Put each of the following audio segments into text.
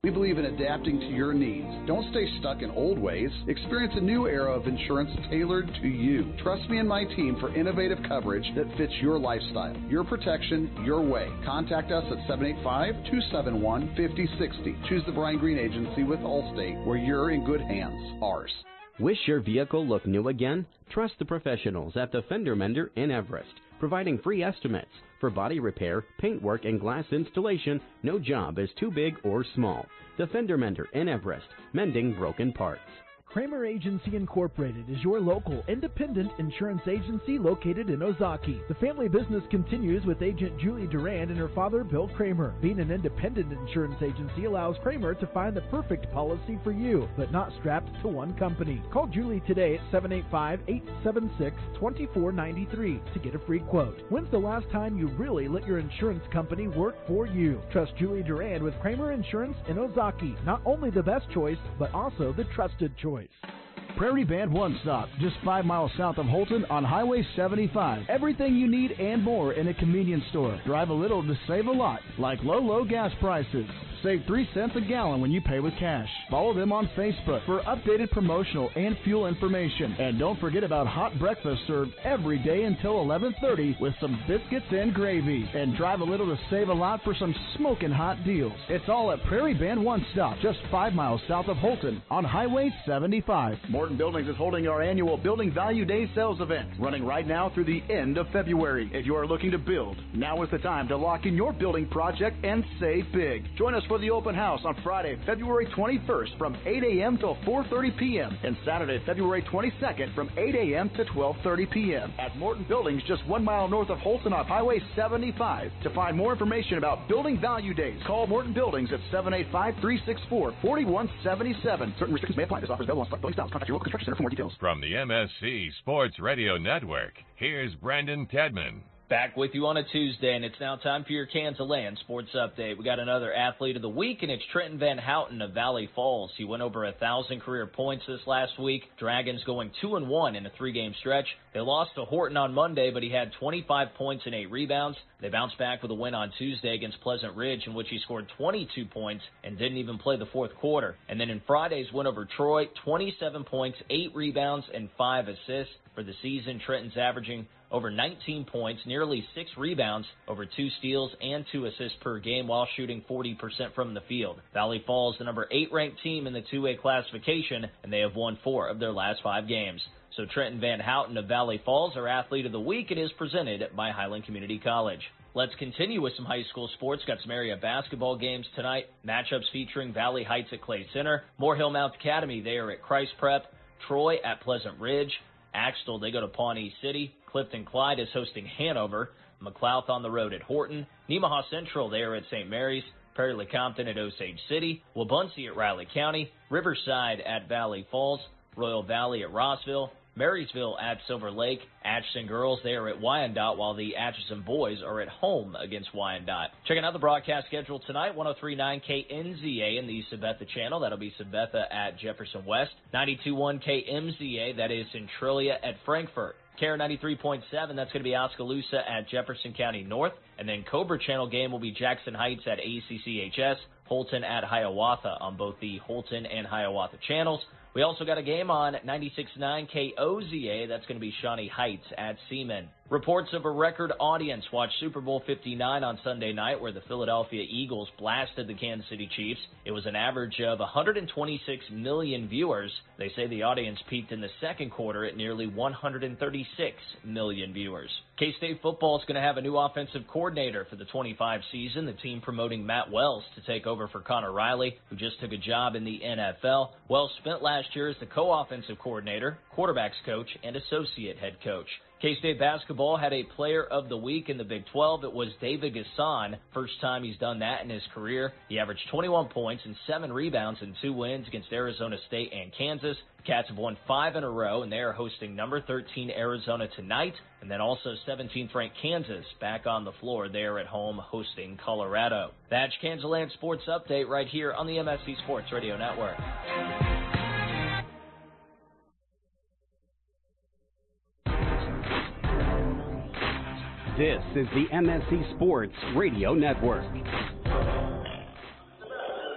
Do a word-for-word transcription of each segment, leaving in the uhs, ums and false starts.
We believe in adapting to your needs. Don't stay stuck in old ways. Experience a new era of insurance tailored to you. Trust me and my team for innovative coverage that fits your lifestyle. Your protection, your way. Contact us at seven eight five, two seven one, five zero six zero. Choose the Brian Green Agency with Allstate, where you're in good hands. Ours. Wish your vehicle looked new again? Trust the professionals at the Fender Mender in Everest, providing free estimates. For body repair, paintwork, and glass installation, no job is too big or small. The Fender Mender in Everest, mending broken parts. Kramer Agency Incorporated is your local independent insurance agency located in Ozaki. The family business continues with agent Julie Durand and her father, Bill Kramer. Being an independent insurance agency allows Kramer to find the perfect policy for you, but not strapped to one company. Call Julie today at seven eight five, eight seven six, two four nine three to get a free quote. When's the last time you really let your insurance company work for you? Trust Julie Durand with Kramer Insurance in Ozaki. Not only the best choice, but also the trusted choice. Prairie Band One Stop, just five miles south of Holton on Highway seventy-five. Everything you need and more in a convenience store. Drive a little to save a lot, like low, low gas prices. Save three cents a gallon when you pay with cash. Follow them on Facebook for updated promotional and fuel information. And don't forget about hot breakfast served every day until eleven thirty with some biscuits and gravy. And drive a little to save a lot for some smoking hot deals. It's all at Prairie Band One Stop, just five miles south of Holton on Highway seventy-five. Morton Buildings is holding our annual Building Value Day sales event, running right now through the end of February. If you are looking to build, now is the time to lock in your building project and save big. Join us for the open house on Friday, February twenty-first from eight a.m. till four thirty p.m. and Saturday, February twenty-second from eight a.m. to twelve thirty p.m. at Morton Buildings, just one mile north of Holton on Highway seventy-five. To find more information about Building Value Days, call Morton Buildings at seven eight five, three six four, four one seven seven. Certain restrictions may apply. This offer is available on select building styles. Contact your local construction center for more details. From the M S C Sports Radio Network, here's Brandon Tedman. Back with you on a Tuesday, and it's now time for your Kansas Land Sports Update. We got another Athlete of the Week, and it's Trenton Van Houten of Valley Falls. He went over a thousand career points this last week. Dragons going two and one in a three-game stretch. They lost to Horton on Monday, but he had twenty-five points and eight rebounds. They bounced back with a win on Tuesday against Pleasant Ridge, in which he scored twenty-two points and didn't even play the fourth quarter. And then in Friday's win over Troy, twenty-seven points, eight rebounds, and five assists. For the season, Trenton's averaging over nineteen points, nearly six rebounds, over two steals, and two assists per game while shooting forty percent from the field. Valley Falls, the number eight ranked team in the two A classification, and they have won four of their last five games. So Trenton Van Houten of Valley Falls, our Athlete of the Week, it is presented by Highland Community College. Let's continue with some high school sports. Got some area basketball games tonight. Matchups featuring Valley Heights at Clay Center, Morehill Mount Academy, they are at Christ Prep, Troy at Pleasant Ridge, Axtell, they go to Pawnee City. Clifton Clyde is hosting Hanover. McLouth on the road at Horton. Nemaha Central, they are at Saint Mary's. Perry Lecompton at Osage City. Wabaunsee at Riley County. Riverside at Valley Falls. Royal Valley at Rossville. Marysville at Silver Lake. Atchison girls, they are at Wyandotte, while the Atchison boys are at home against Wyandotte. Checking out the broadcast schedule tonight, one oh three point nine K N Z A in the Sabetha channel. That'll be Sabetha at Jefferson West. ninety-two point one K M Z A, that is Centralia at Frankfort. K R ninety-three point seven, that's going to be Oskaloosa at Jefferson County North. And then Cobra Channel game will be Jackson Heights at A C C H S, Holton at Hiawatha on both the Holton and Hiawatha channels. We also got a game on ninety-six point nine K O Z A. That's going to be Shawnee Heights at Seaman. Reports of a record audience watched Super Bowl fifty-nine on Sunday night, where the Philadelphia Eagles blasted the Kansas City Chiefs. It was an average of one hundred twenty-six million viewers. They say the audience peaked in the second quarter at nearly one hundred thirty-six million viewers. K-State football is going to have a new offensive coordinator for the twenty-five season. The team promoting Matt Wells to take over for Connor Riley, who just took a job in the N F L. Wells spent last year as the co-offensive coordinator, quarterbacks coach, and associate head coach. K-State basketball had a player of the week in the Big twelve. It was David Gasson. First time he's done that in his career. He averaged twenty-one points and seven rebounds in two wins against Arizona State and Kansas. Cats have won five in a row, and they are hosting number thirteen Arizona tonight, and then also seventeenth ranked Kansas back on the floor. They are at home hosting Colorado. That's Kansas Land Sports Update right here on the M S C Sports Radio Network. This is the M S C Sports Radio Network.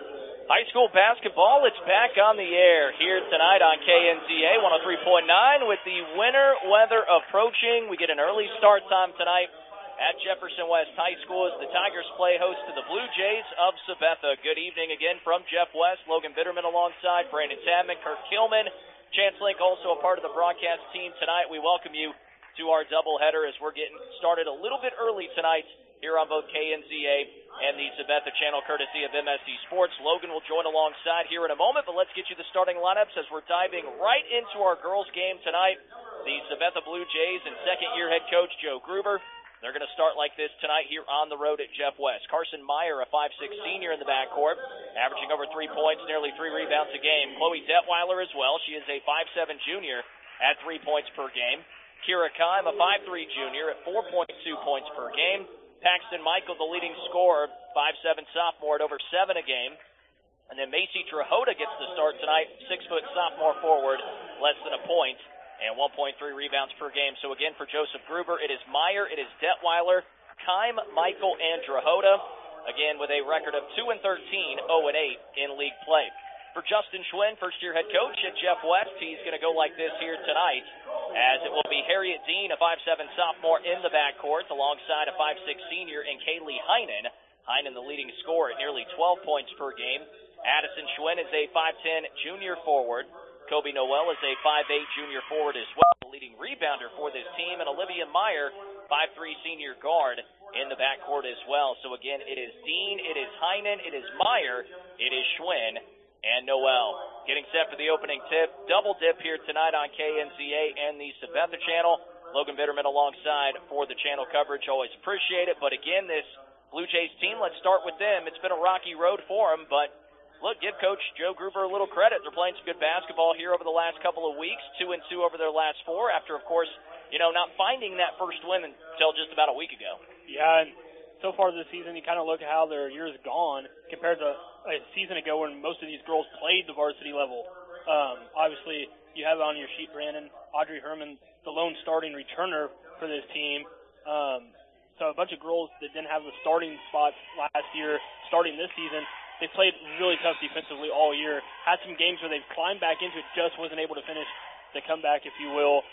High school basketball, it's back on the air here tonight on K N Z A one oh three point nine with the winter weather approaching. We get an early start time tonight at Jefferson West High School as the Tigers play host to the Blue Jays of Sabetha. Good evening again from Jeff West, Logan Bitterman alongside Brandon Tadman, Kirk Kilman, Chance Link also a part of the broadcast team tonight. We welcome you to our doubleheader as we're getting started a little bit early tonight here on both K N Z A and the Sabetha channel, courtesy of M S C Sports. Logan will join alongside here in a moment, but let's get you the starting lineups as we're diving right into our girls' game tonight. The Sabetha Blue Jays and second-year head coach Joe Gruber. They're going to start like this tonight here on the road at Jeff West. Carson Meyer, a five six senior in the backcourt, averaging over three points, nearly three rebounds a game. Chloe Detweiler as well. She is a five seven junior at three points per game. Kira Kime, a five three junior at four point two points per game. Paxton Michael, the leading scorer, five seven sophomore at over seven a game. And then Macy Trahota gets the start tonight, six foot sophomore forward, less than a point, and one point three rebounds per game. So again, for Joseph Gruber, it is Meyer, it is Detweiler, Kime, Michael, and Trahota. Again, with a record of two and thirteen, oh and eight in league play. For Justin Schwinn, first-year head coach at Jeff West, he's going to go like this here tonight, as it will be Harriet Dean, a five seven sophomore in the backcourt, alongside a five six senior in Kaylee Heinen. Heinen, the leading scorer at nearly twelve points per game. Addison Schwinn is a five ten junior forward. Kobe Noel is a five eight junior forward as well, the leading rebounder for this team. And Olivia Meyer, five three senior guard in the backcourt as well. So again, it is Dean, it is Heinen, it is Meyer, it is Schwinn, and Noel. Getting set for the opening tip. Double dip here tonight on K N Z A and the Sabetha channel. Logan Bitterman alongside for the channel coverage. Always appreciate it. But again, this Blue Jays team, let's start with them. It's been a rocky road for them, but look, give Coach Joe Gruber a little credit. They're playing some good basketball here over the last couple of weeks. Two and two over their last four after, of course, you know, not finding that first win until just about a week ago. Yeah, and so far this season, you kind of look at how their year's gone compared to a season ago when most of these girls played the varsity level. Um, obviously, you have on your sheet, Brandon, Audrey Herman, the lone starting returner for this team. Um, so a bunch of girls that didn't have the starting spots last year, starting this season, they played really tough defensively all year. Had some games where they've climbed back into it, just wasn't able to finish the comeback, if you will.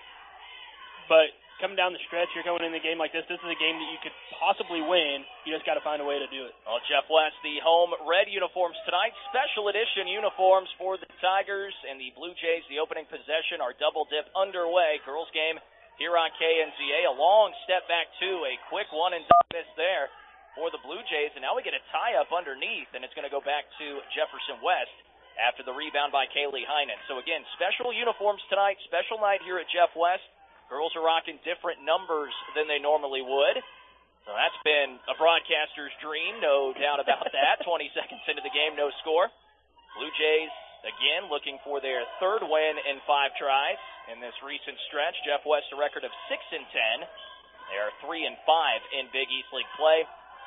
But coming down the stretch, you're going in a game like this. This is a game that you could possibly win. You just got to find a way to do it. Well, Jeff West, the home red uniforms tonight. Special edition uniforms for the Tigers and the Blue Jays. The opening possession, our double dip underway. Girls game here on K N Z A. A long step back two, a quick one and miss there for the Blue Jays. And now we get a tie up underneath, and it's going to go back to Jefferson West after the rebound by Kaylee Heinen. So again, special uniforms tonight. Special night here at Jeff West. Girls are rocking different numbers than they normally would. So that's been a broadcaster's dream, no doubt about that. twenty seconds into the game, no score. Blue Jays, again, looking for their third win in five tries in this recent stretch. Jeff West, a record of six and ten. They are three and five in Big East League play.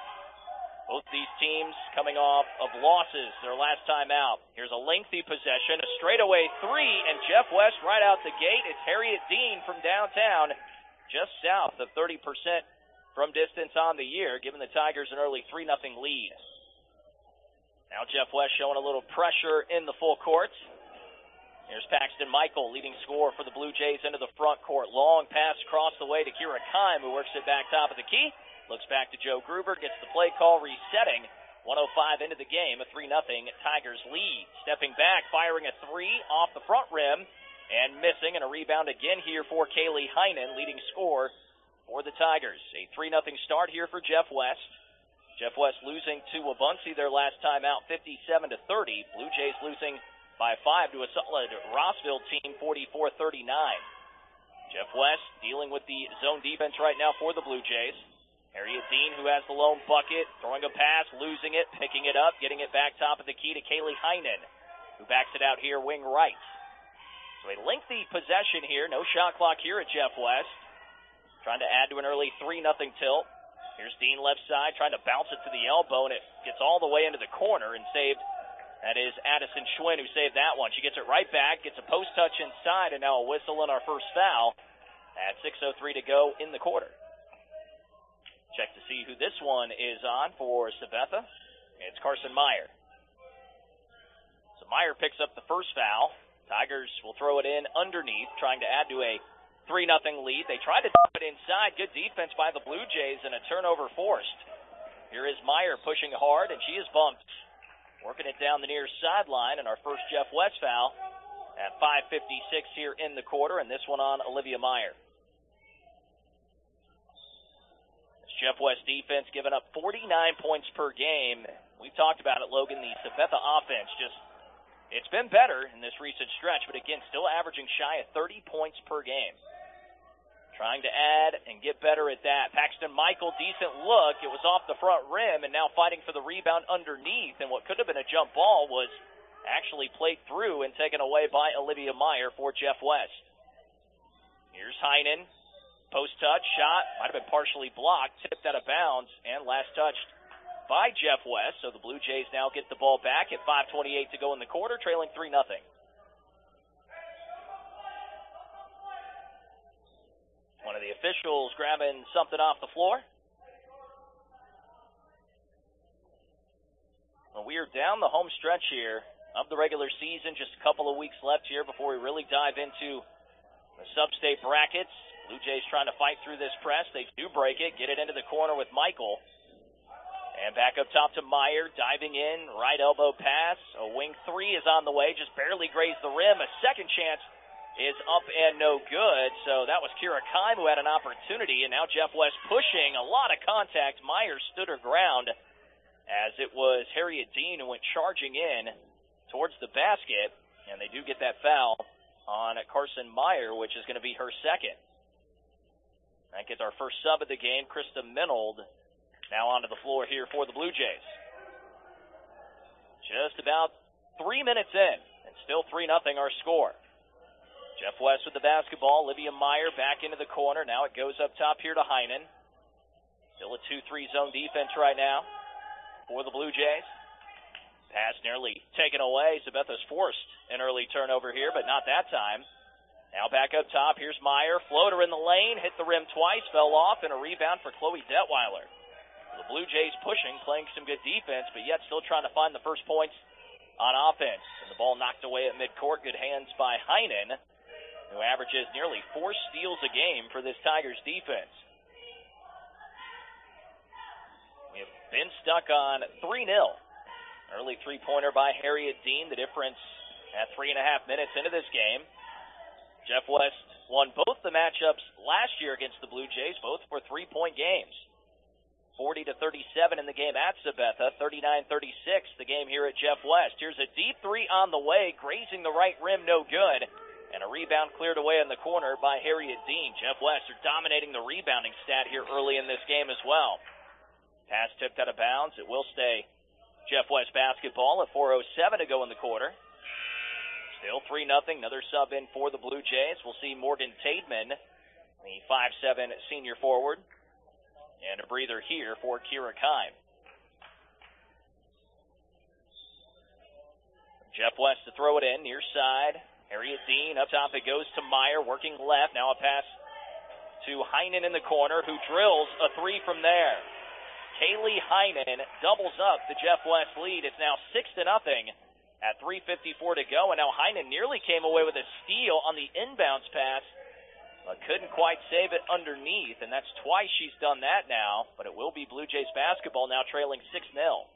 Both these teams coming off of losses their last time out. Here's a lengthy possession, a straightaway three, and Jeff West right out the gate. It's Harriet Dean from downtown, just south of thirty percent from distance on the year, giving the Tigers an early three nothing lead. Now Jeff West showing a little pressure in the full court. Here's Paxton Michael, leading scorer for the Blue Jays into the front court. Long pass across the way to Kira Kime, who works it back top of the key. Looks back to Joe Gruber, gets the play call, resetting. one oh five into the game, a three nothing Tigers lead. Stepping back, firing a three off the front rim, and missing, and a rebound again here for Kaylee Heinen, leading scorer for the Tigers. A three nothing start here for Jeff West. Jeff West losing to Wabaunsee their last time out, fifty-seven to thirty. Blue Jays losing by five to a solid Rossville team, forty-four thirty-nine. Jeff West dealing with the zone defense right now for the Blue Jays. Harriet Dean, who has the lone bucket, throwing a pass, losing it, picking it up, getting it back top of the key to Kaylee Heinen, who backs it out here wing right. So a lengthy possession here, no shot clock here at Jeff West. Trying to add to an early three nothing tilt. Here's Dean left side, trying to bounce it to the elbow, and it gets all the way into the corner and saved. That is Addison Schwinn who saved that one. She gets it right back, gets a post touch inside, and now a whistle and our first foul at six oh three to go in the quarter. Check to see who this one is on for Sabetha. It's Carson Meyer. Meyer picks up the first foul. Tigers will throw it in underneath, trying to add to a three nothing lead. They try to dump it inside. Good defense by the Blue Jays and a turnover forced. Here is Meyer pushing hard, and she is bumped. Working it down the near sideline, and our first Jeff West foul at five fifty-six here in the quarter, and this one on Olivia Meyer. This Jeff West defense giving up forty-nine points per game. We've talked about it, Logan. The Sabetha offense just, it's been better in this recent stretch, but again, still averaging shy of thirty points per game. Trying to add and get better at that. Paxton Michael, decent look. It was off the front rim, and now fighting for the rebound underneath. And what could have been a jump ball was actually played through and taken away by Olivia Meyer for Jeff West. Here's Heinen. Post touch, shot. Might have been partially blocked. Tipped out of bounds, and last touched by Jeff West. So the Blue Jays now get the ball back at five twenty-eight to go in the quarter, trailing three nothing. One of the officials grabbing something off the floor. Well, we are down the home stretch here of the regular season. Just a couple of weeks left here before we really dive into the sub-state brackets. Blue Jays trying to fight through this press. They do break it, get it into the corner with Michael. And back up top to Meyer, diving in, right elbow pass. A wing three is on the way, just barely grazed the rim. A second chance is up and no good. So that was Kira Kime who had an opportunity, and now Jeff West pushing. A lot of contact. Meyer stood her ground as it was Harriet Dean who went charging in towards the basket, and they do get that foul on Carson Meyer, which is going to be her second. That gets our first sub of the game, Krista Minold, now onto the floor here for the Blue Jays. Just about three minutes in, and still three nothing our score. Jeff West with the basketball. Olivia Meyer back into the corner. Now it goes up top here to Heinen. Still a two three zone defense right now for the Blue Jays. Pass nearly taken away. Sabetha's forced an early turnover here, but not that time. Now back up top. Here's Meyer. Floater in the lane. Hit the rim twice. Fell off, and a rebound for Chloe Detweiler. The Blue Jays pushing, playing some good defense, but yet still trying to find the first points on offense. And the ball knocked away at midcourt. Good hands by Heinen, who averages nearly four steals a game for this Tigers defense. We have been stuck on three nil. Early three-pointer by Harriet Dean, the difference at three and a half minutes into this game. Jeff West won both the matchups last year against the Blue Jays, both for three-point games. forty to thirty-seven in the game at Sabetha, thirty-nine thirty-six the game here at Jeff West. Here's a deep three on the way, grazing the right rim, no good. And a rebound cleared away in the corner by Harriet Dean. Jeff West are dominating the rebounding stat here early in this game as well. Pass tipped out of bounds. It will stay Jeff West basketball at four oh seven to go in the quarter. Still three nothing. Another sub in for the Blue Jays. We'll see Morgan Taidman, the five seven senior forward. And a breather here for Kira Kime. Jeff West to throw it in, near side. Harriet Dean, up top it goes to Meyer, working left. Now a pass to Heinen in the corner, who drills a three from there. Kaylee Heinen doubles up the Jeff West lead. It's now six to nothing at three fifty-four to go. And now Heinen nearly came away with a steal on the inbounds pass, but couldn't quite save it underneath. And that's twice she's done that now. But it will be Blue Jays basketball now, trailing six nil.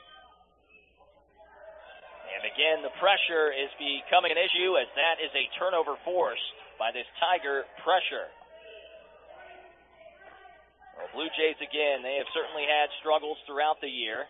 And again, the pressure is becoming an issue, as that is a turnover forced by this Tiger pressure. Well, Blue Jays, again, they have certainly had struggles throughout the year.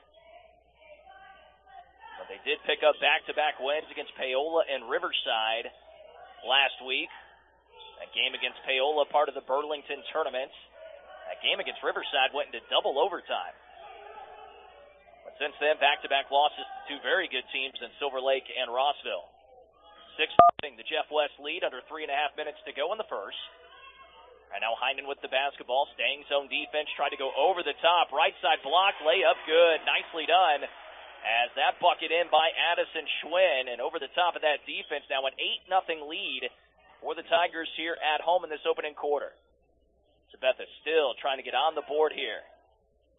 But they did pick up back-to-back wins against Paola and Riverside last week. That game against Paola, part of the Burlington tournament. That game against Riverside went into double overtime. Since then, back-to-back losses to two very good teams in Silver Lake and Rossville. six nothing, the Jeff West lead under three and a half minutes to go in the first. And now Heinen with the basketball, staying zone defense, tried to go over the top. Right side block, layup good, nicely done. As that bucket in by Addison Schwinn, and over the top of that defense, now an eight nothing lead for the Tigers here at home in this opening quarter. Sabetha still trying to get on the board here.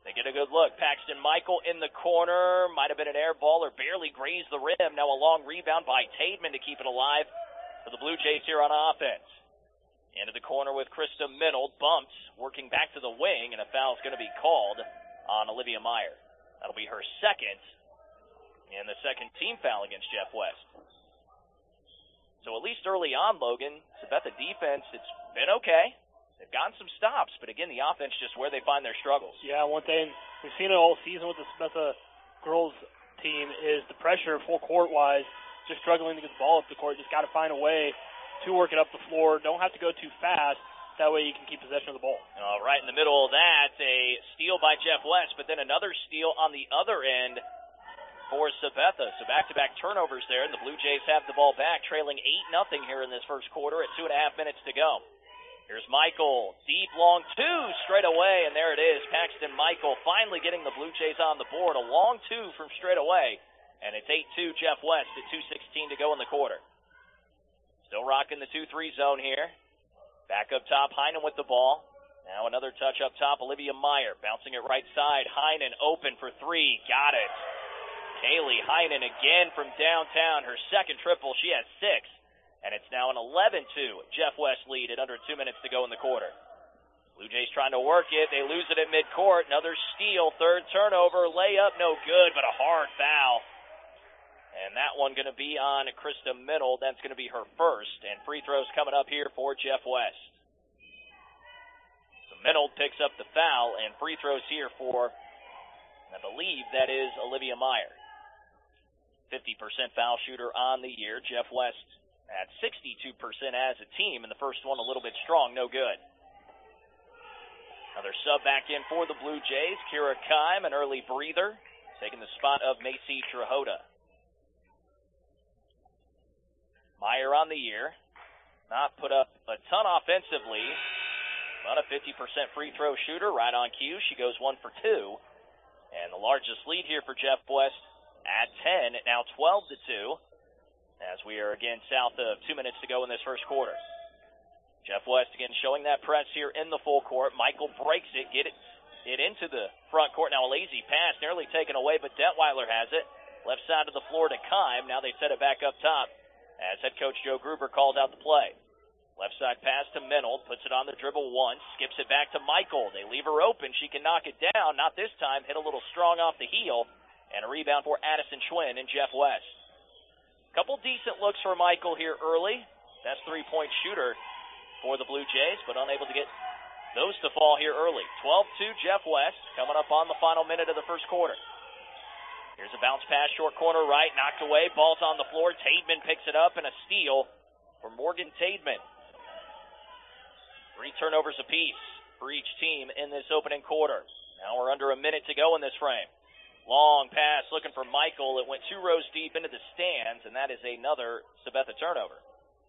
They get a good look. Paxton Michael in the corner. Might have been an air ball or barely grazed the rim. Now a long rebound by Tademan to keep it alive for the Blue Jays here on offense. Into the corner with Krista Minold. Bumps, working back to the wing, and a foul is going to be called on Olivia Meyer. That'll be her second, and the second team foul against Jeff West. So at least early on, Logan, Sabetha defense, it's been okay. They've gotten some stops, but again, the offense just where they find their struggles. Yeah, one thing we've seen it all season with the Sabetha girls team is the pressure full court-wise, just struggling to get the ball up the court. Just got to find a way to work it up the floor. Don't have to go too fast. That way you can keep possession of the ball. Uh, right in the middle of that, a steal by Jeff West, but then another steal on the other end for Sabetha. So back-to-back turnovers there, and the Blue Jays have the ball back, trailing eight nothing here in this first quarter at two and a half minutes to go. Here's Michael, deep, long two, straight away, and there it is. Paxton Michael finally getting the Blue Jays on the board. A long two from straight away, and it's eight two Jeff West at two sixteen to go in the quarter. Still rocking the two three zone here. Back up top, Heinen with the ball. Now another touch up top, Olivia Meyer bouncing it right side. Heinen open for three, got it. Kaylee Heinen again from downtown, her second triple. She has six. And it's now an eleven two Jeff West lead at under two minutes to go in the quarter. Blue Jays trying to work it. They lose it at midcourt. Another steal, third turnover, layup, no good, but a hard foul. And that one going to be on Krista Minold. That's going to be her first. And free throws coming up here for Jeff West. So Minold picks up the foul, and free throws here for, I believe that is Olivia Meyer. fifty percent foul shooter on the year. Jeff West at sixty-two percent as a team, and the first one a little bit strong, no good. Another sub back in for the Blue Jays. Kira Kime, an early breather, taking the spot of Macy Trahota. Meyer on the year, not put up a ton offensively, but a fifty percent free throw shooter, right on cue. She goes one for two, and the largest lead here for Jeff West at ten, now twelve to two. As we are again south of two minutes to go in this first quarter. Jeff West again showing that press here in the full court. Michael breaks it, get it, it into the front court. Now a lazy pass, nearly taken away, but Detweiler has it. Left side of the floor to Kime. Now they set it back up top as head coach Joe Gruber calls out the play. Left side pass to Minold, puts it on the dribble once, skips it back to Michael. They leave her open. She can knock it down. Not this time. Hit a little strong off the heel. And a rebound for Addison Schwinn and Jeff West. Couple decent looks for Michael here early. That's three-point shooter for the Blue Jays, but unable to get those to fall here early. twelve two Jeff West coming up on the final minute of the first quarter. Here's a bounce pass, short corner right, knocked away. Ball's on the floor. Tademan picks it up, and a steal for Morgan Tademan. Three turnovers apiece for each team in this opening quarter. Now we're under a minute to go in this frame. Long pass looking for Michael. It went two rows deep into the stands, and that is another Sabetha turnover.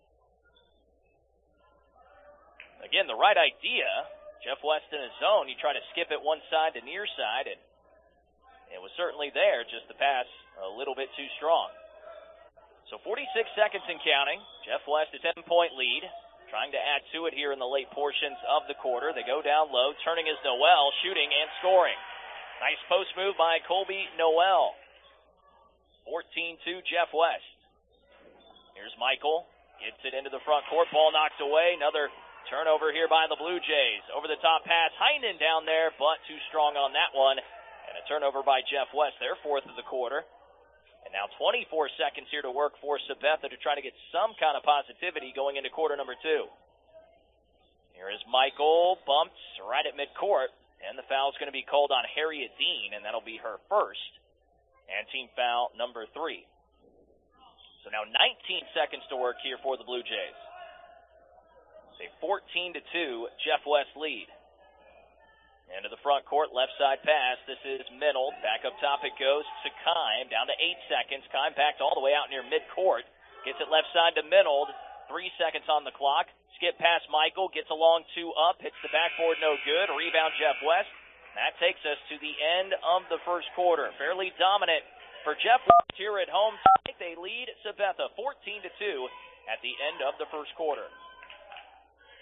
Again, the right idea. Jeff West in his zone. You try to skip it one side to near side, and it was certainly there, just the pass a little bit too strong. So forty-six seconds and counting. Jeff West a ten-point lead. Trying to add to it here in the late portions of the quarter. They go down low. Turning is Noel, shooting and scoring. Nice post move by Colby Noel. fourteen two Jeff West. Here's Michael. Gets it into the front court. Ball knocked away. Another turnover here by the Blue Jays. Over the top pass. Heinen down there, but too strong on that one. And a turnover by Jeff West, their fourth of the quarter. And now twenty-four seconds here to work for Sabetha to try to get some kind of positivity going into quarter number two. Here is Michael. Bumps right at midcourt. And the foul is going to be called on Harriet Dean, and that'll be her first. And team foul number three. So now nineteen seconds to work here for the Blue Jays. It's a fourteen to two Jeff West lead. Into the front court, left side pass. This is Minold. Back up top it goes to Kime. Down to eight seconds. Kime backed all the way out near midcourt. Gets it left side to Minold. Three seconds on the clock. Skip past Michael, gets a long two up, hits the backboard, no good. Rebound, Jeff West. That takes us to the end of the first quarter. Fairly dominant for Jeff West here at home tonight. They lead Sabetha fourteen to two at the end of the first quarter.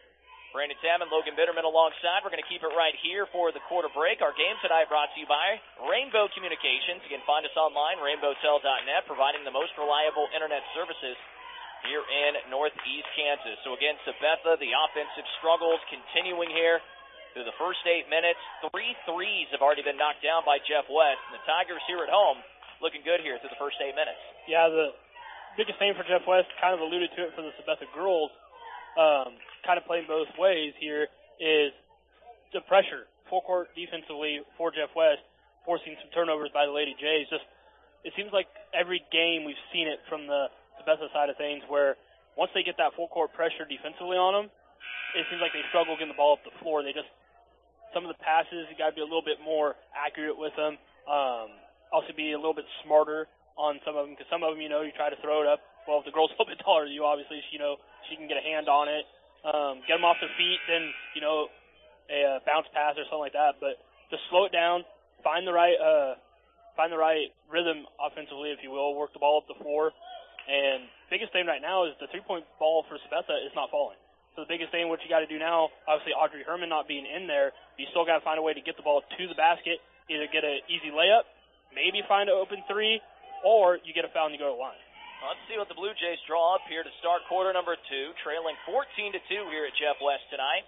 Brandon Tadman, Logan Bitterman alongside. We're going to keep it right here for the quarter break. Our game tonight brought to you by Rainbow Communications. You can find us online, rainbow tel dot net, providing the most reliable internet services here in Northeast Kansas. So again, Sabetha, the offensive struggles continuing here through the first eight minutes. Three threes have already been knocked down by Jeff West. And the Tigers here at home looking good here through the first eight minutes. Yeah, the biggest thing for Jeff West, kind of alluded to it for the Sabetha girls, um, kind of playing both ways here, is the pressure. Full court defensively for Jeff West, forcing some turnovers by the Lady Jays. Just, it seems like every game we've seen it from the Sabetha side of things, where once they get that full court pressure defensively on them, it seems like they struggle getting the ball up the floor. They just, some of the passes, you got to be a little bit more accurate with them. Um, also be a little bit smarter on some of them, because some of them, you know, you try to throw it up. Well, if the girl's a little bit taller than you, obviously, you know, she can get a hand on it. Um, get them off their feet, then, you know, a uh, bounce pass or something like that. But just slow it down, find the right uh, find the right rhythm offensively, if you will, work the ball up the floor. And biggest thing right now is the three-point ball for Sabetha is not falling. So the biggest thing, what you got to do now, obviously Audrey Herman not being in there, you still got to find a way to get the ball to the basket, either get an easy layup, maybe find an open three, or you get a foul and you go to the line. Let's see what the Blue Jays draw up here to start quarter number two, trailing fourteen to two here at Jeff West tonight.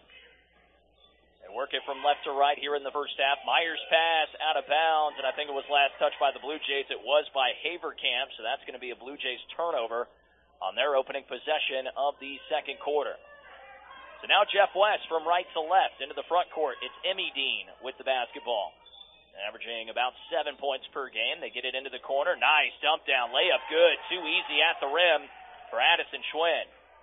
They work it from left to right here in the first half. Myers pass out of bounds, and I think it was last touched by the Blue Jays. It was by Haverkamp, so that's going to be a Blue Jays turnover on their opening possession of the second quarter. So now Jeff West from right to left into the front court. It's Emmy Dean with the basketball. Averaging about seven points per game. They get it into the corner. Nice dump down. Layup good. Too easy at the rim for Addison Schwinn.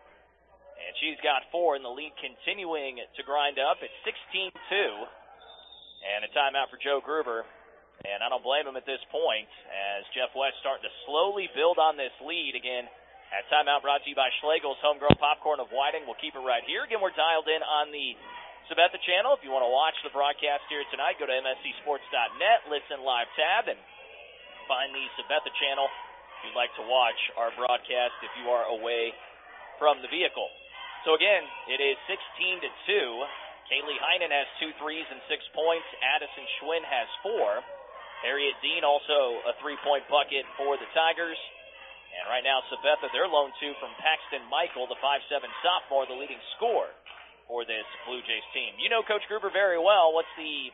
And she's got four, and the lead continuing to grind up. It's sixteen two. And a timeout for Joe Gruber. And I don't blame him at this point, as Jeff West starting to slowly build on this lead. Again, that timeout brought to you by Schlegel's Homegrown Popcorn of Whiting. We'll keep it right here. Again, we're dialed in on the Sabetha channel. If you want to watch the broadcast here tonight, go to M S C sports dot net, listen live tab, and find the Sabetha channel if you'd like to watch our broadcast if you are away from the vehicle. So again, it is sixteen to two. Kaylee Heinen has two threes and six points. Addison Schwinn has four. Harriet Dean also a three-point bucket for the Tigers. And right now, Sabetha, their lone two from Paxton Michael, the five seven sophomore, the leading scorer for this Blue Jays team. You know Coach Gruber very well. What's the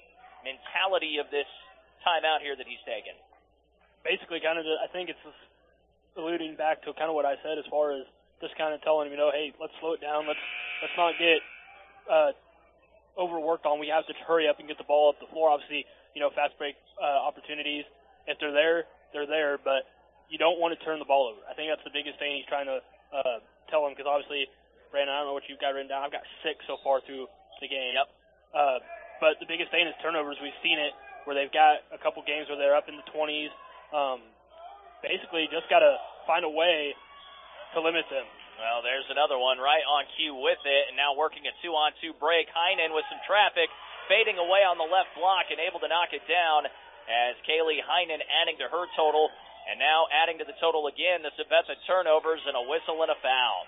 mentality of this timeout here that he's taken? Basically, kind of, I think it's alluding back to kind of what I said as far as just kind of telling him, you know, hey, let's slow it down. Let's let's not get uh, overworked on. We have to hurry up and get the ball up the floor. Obviously, you know, fast break uh, opportunities, if they're there, they're there, but you don't want to turn the ball over. I think that's the biggest thing he's trying to uh, tell him, because obviously, Brandon, I don't know what you've got written down. I've got six so far through the game. Yep. Uh, but the biggest thing is turnovers. We've seen it where they've got a couple games where they're up in the twenties. Um, basically, just got to find a way to limit them. Well, there's another one right on cue with it, and now working a two-on-two break. Heinen with some traffic, fading away on the left block and able to knock it down as Kaylee Heinen adding to her total, and now adding to the total again, the Sabetha turnovers and a whistle and a foul.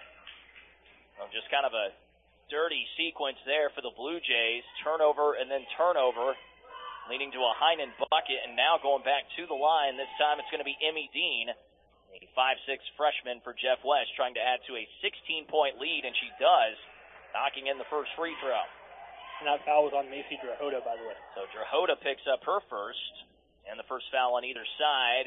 Well, just kind of a dirty sequence there for the Blue Jays. Turnover and then turnover, leading to a Heinen bucket, and now going back to the line. This time it's going to be Emmy Dean, a five six freshman for Jeff West, trying to add to a sixteen-point lead, and she does, knocking in the first free throw. And that foul was on Macy Drahota, by the way. So Drahota picks up her first, and the first foul on either side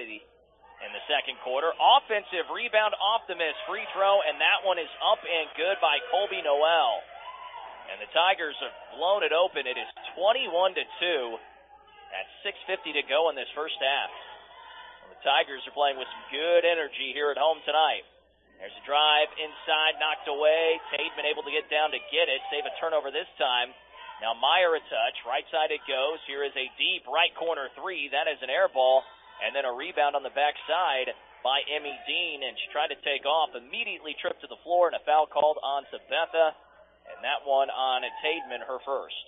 in the second quarter. Offensive rebound off the miss free throw, and that one is up and good by Colby Noel. And the Tigers have blown it open. It is twenty-one to two. That's six fifty to go in this first half. And the Tigers are playing with some good energy here at home tonight. There's a drive inside, knocked away. Tateman able to get down to get it, save a turnover this time. Now Meyer a touch, right side it goes. Here is a deep right corner three. That is an air ball. And then a rebound on the backside by Emmy Dean, and she tried to take off, immediately tripped to the floor, and a foul called on Sabetha, and that one on Tademan, her first.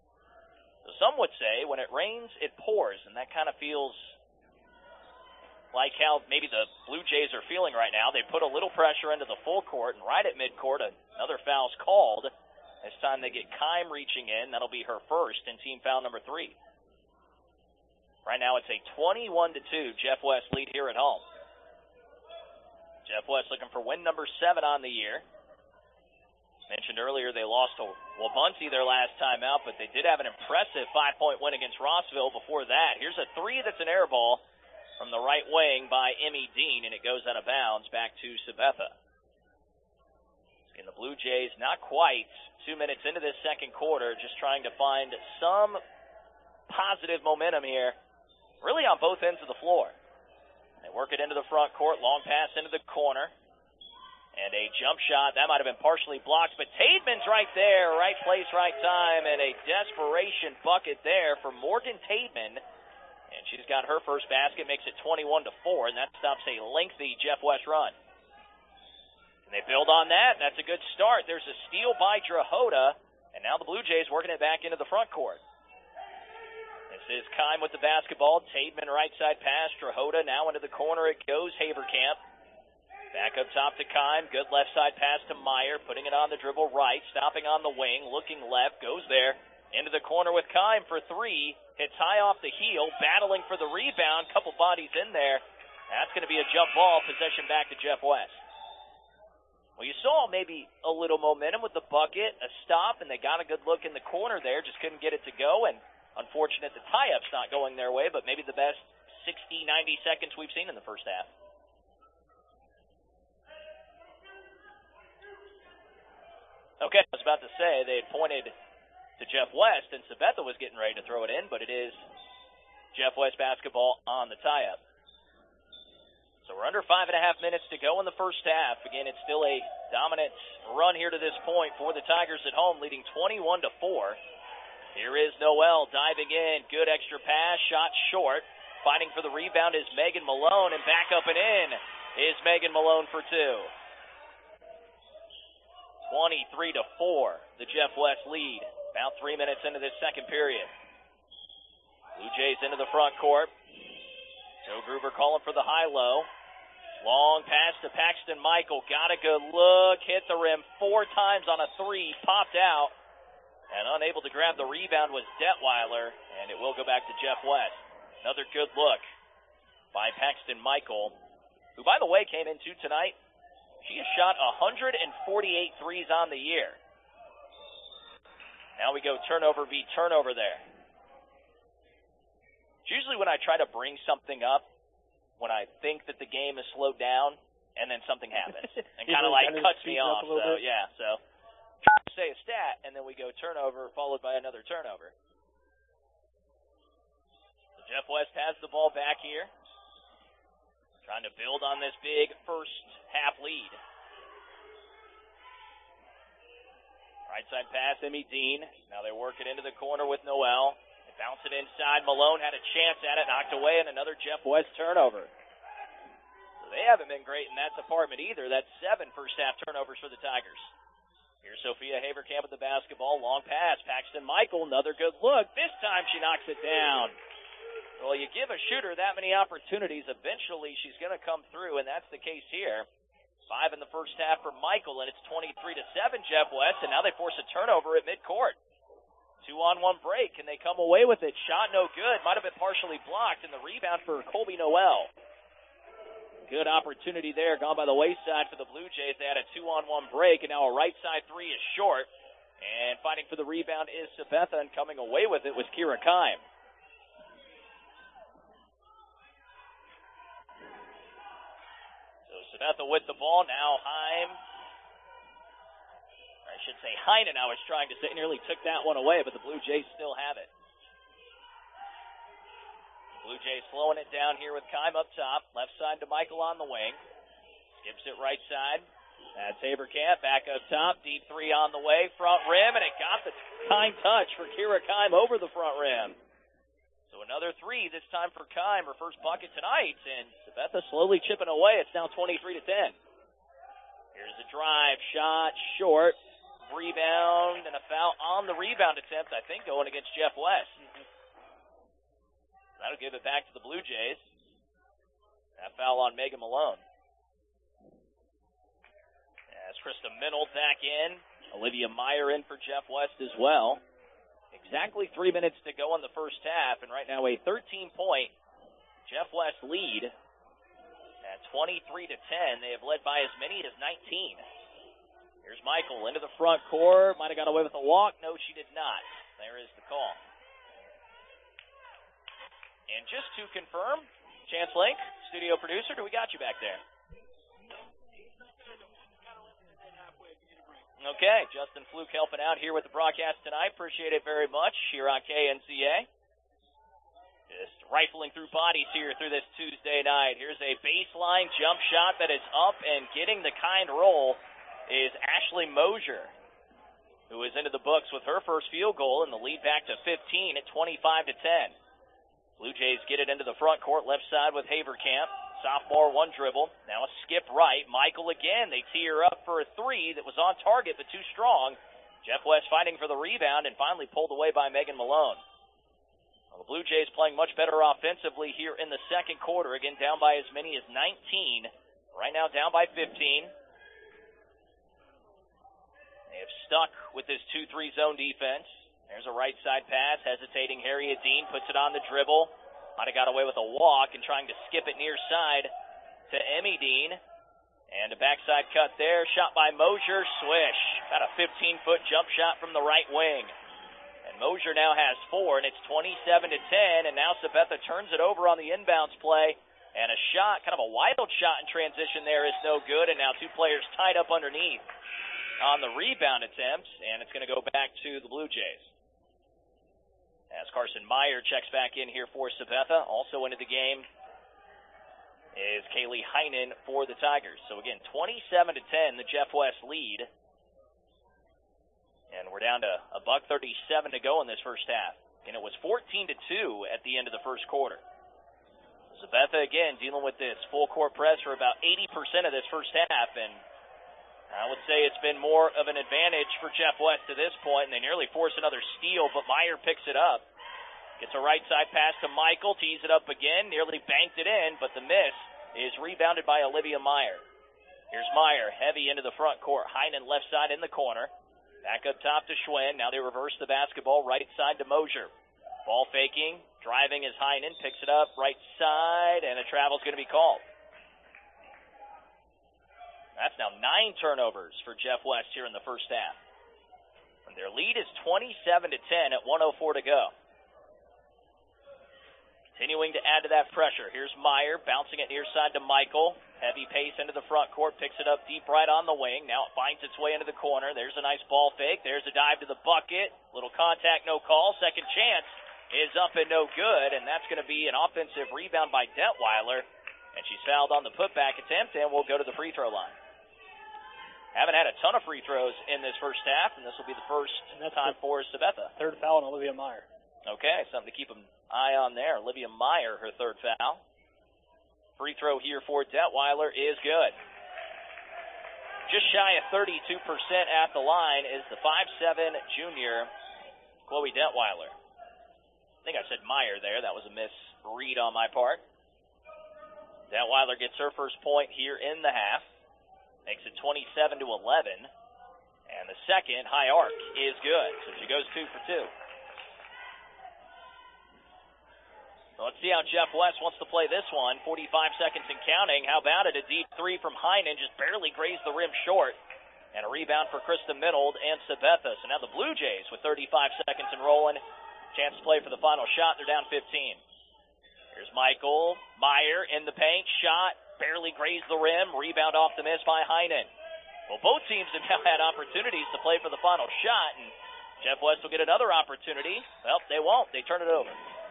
So some would say when it rains, it pours, and that kind of feels like how maybe the Blue Jays are feeling right now. They put a little pressure into the full court, and right at midcourt, another foul's called. This time they get Kime reaching in. That'll be her first and team foul number three. Right now it's a twenty-one to two Jeff West lead here at home. Jeff West looking for win number seven on the year. Mentioned earlier they lost to Wabaunsee their last time out, but they did have an impressive five-point win against Rossville before that. Here's a three that's an air ball from the right wing by Emmy Dean, and it goes out of bounds back to Sabetha. And the Blue Jays not quite two minutes into this second quarter, just trying to find some positive momentum here, really on both ends of the floor. They work it into the front court, long pass into the corner. And a jump shot, that might have been partially blocked, but Tateman's right there, right place, right time, and a desperation bucket there for Morgan Tateman. And she's got her first basket, makes it twenty-one to four, and that stops a lengthy Jeff West run. And they build on that. That's a good start. There's a steal by Drahota, and now the Blue Jays working it back into the front court. This is Kime with the basketball. Tateman right side pass. Drahota now into the corner. It goes Haverkamp. Back up top to Kime. Good left side pass to Meyer. Putting it on the dribble right. Stopping on the wing. Looking left. Goes there. Into the corner with Kime for three. Hits high off the heel. Battling for the rebound. Couple bodies in there. That's going to be a jump ball. Possession back to Jeff West. Well, you saw maybe a little momentum with the bucket. A stop, and they got a good look in the corner there. Just couldn't get it to go. And unfortunate the tie-up's not going their way, but maybe the best sixty, ninety seconds we've seen in the first half. Okay, I was about to say they had pointed to Jeff West, and Sabetha was getting ready to throw it in, but it is Jeff West basketball on the tie-up. So we're under five and a half minutes to go in the first half. Again, it's still a dominant run here to this point for the Tigers at home, leading twenty-one to four. Here is Noel diving in. Good extra pass, shot short. Fighting for the rebound is Megan Malone, and back up and in is Megan Malone for two. twenty-three to four, the Jeff West lead. About three minutes into this second period. Blue Jays into the front court. Joe Gruber calling for the high-low. Long pass to Paxton Michael. Got a good look. Hit the rim four times on a three. Popped out. And unable to grab the rebound was Detweiler. And it will go back to Jeff West. Another good look by Paxton Michael, who, by the way, came in too tonight. She has shot one hundred forty-eight threes on the year. Now we go turnover v. turnover there. It's usually when I try to bring something up, when I think that the game is slowed down, and then something happens. And kind of like cuts me off. So, bit. yeah, so try to say a stat, and then we go turnover followed by another turnover. So Jeff West has the ball back here. Trying to build on this big first half lead. Right side pass, Emmy Dean. Now they work it into the corner with Noel. They bounce it inside. Malone had a chance at it, knocked away, and another Jeff West turnover. So they haven't been great in that department either. That's seven first half turnovers for the Tigers. Here's Sophia Haverkamp with the basketball. Long pass. Paxton Michael, another good look. This time she knocks it down. Well, you give a shooter that many opportunities, eventually she's going to come through, and that's the case here. Five in the first half for Michael, and it's twenty-three to seven Jeff West, and now they force a turnover at midcourt. Two-on-one break, and they come away with it. Shot no good. Might have been partially blocked, and the rebound for Colby Noel. Good opportunity there, gone by the wayside for the Blue Jays. They had a two-on-one break, and now a right side three is short. And fighting for the rebound is Sabetha, and coming away with it was Kira Kime. Sabetha with the ball. Now Heim, I should say Heinen, I was trying to say, nearly took that one away, but the Blue Jays still have it. Blue Jays slowing it down here with Kime up top. Left side to Michael on the wing. Skips it right side. That's Haverkamp back up top. Deep three on the way. Front rim, and it got the time touch for Kira Kime over the front rim. So another three, this time for Kime, her first bucket tonight, and Sabetha slowly chipping away. It's now twenty-three to ten. Here's a drive, shot, short, rebound, and a foul on the rebound attempt, I think, going against Jeff West. That'll give it back to the Blue Jays. That foul on Megan Malone. As Krista Minold back in, Olivia Meyer in for Jeff West as well. Exactly three minutes to go in the first half, and right now a thirteen-point Jeff West lead at twenty-three to ten. They have led by as many as nineteen. Here's Michael into the front court. Might have got away with a walk. No, she did not. There is the call. And just to confirm, Chance Link, studio producer, do we got you back there? Okay, Justin Fluke helping out here with the broadcast tonight. Appreciate it very much here on K N C A. Just rifling through bodies here through this Tuesday night. Here's a baseline jump shot that is up and getting the kind roll is Ashley Mosier, who is into the books with her first field goal and the lead back to fifteen at twenty-five to ten. Blue Jays get it into the front court, left side with Haverkamp. Sophomore, one dribble. Now a skip right. Michael again. They tee her up for a three that was on target but too strong. Jeff West fighting for the rebound and finally pulled away by Megan Malone. Well, the Blue Jays playing much better offensively here in the second quarter. Again, down by as many as nineteen. Right now down by fifteen. They have stuck with this two three zone defense. There's a right side pass. Hesitating Harriet Dean puts it on the dribble. Might have got away with a walk and trying to skip it near side to Emmy Dean. And a backside cut there. Shot by Mosier. Swish. About a fifteen-foot jump shot from the right wing. And Mosier now has four, and it's twenty-seven to ten. And now Sabetha turns it over on the inbounds play. And a shot, kind of a wild shot in transition there is no good. And now two players tied up underneath on the rebound attempt. And it's going to go back to the Blue Jays. As Carson Meyer checks back in here for Sabetha. Also into the game is Kaylee Heinen for the Tigers. So again, twenty-seven to ten, the Jeff West lead. And we're down to a buck thirty-seven to go in this first half. And it was fourteen to two at the end of the first quarter. Sabetha again dealing with this full court press for about eighty percent of this first half. And I would say it's been more of an advantage for Jeff West to this point, and they nearly force another steal, but Meyer picks it up. Gets a right side pass to Michael, tees it up again, nearly banked it in, but the miss is rebounded by Olivia Meyer. Here's Meyer, heavy into the front court. Heinen left side in the corner. Back up top to Schwinn. Now they reverse the basketball, right side to Mosier. Ball faking, driving is Heinen, picks it up, right side, and a travel's going to be called. That's now nine turnovers for Jeff West here in the first half. And their lead is twenty-seven to ten at one oh four to go. Continuing to add to that pressure. Here's Meyer bouncing it near side to Michael. Heavy pace into the front court, picks it up deep right on the wing. Now it finds its way into the corner. There's a nice ball fake. There's a dive to the bucket. Little contact, no call. Second chance is up and no good, and that's going to be an offensive rebound by Detweiler. And she's fouled on the putback attempt, and we'll go to the free throw line. Haven't had a ton of free throws in this first half, and this will be the first time for Sabetha. Third foul on Olivia Meyer. Okay, something to keep an eye on there. Olivia Meyer, her third foul. Free throw here for Detweiler is good. Just shy of thirty-two percent at the line is the five seven junior Chloe Detweiler. I think I said Meyer there. That was a misread on my part. Detweiler gets her first point here in the half. Makes it twenty-seven to eleven. And the second high arc is good. So she goes two for two. So let's see how Jeff West wants to play this one. forty-five seconds and counting. How about it? A deep three from Heinen. Just barely grazed the rim short. And a rebound for Krista Minold and Sabetha. So now the Blue Jays with thirty-five seconds and rolling. Chance to play for the final shot. They're down fifteen. Here's Michael. Meyer in the paint. Shot. Barely grazed the rim. Rebound off the miss by Heinen. Well, both teams have now had opportunities to play for the final shot, and Jeff West will get another opportunity. Well, they won't. They turn it over.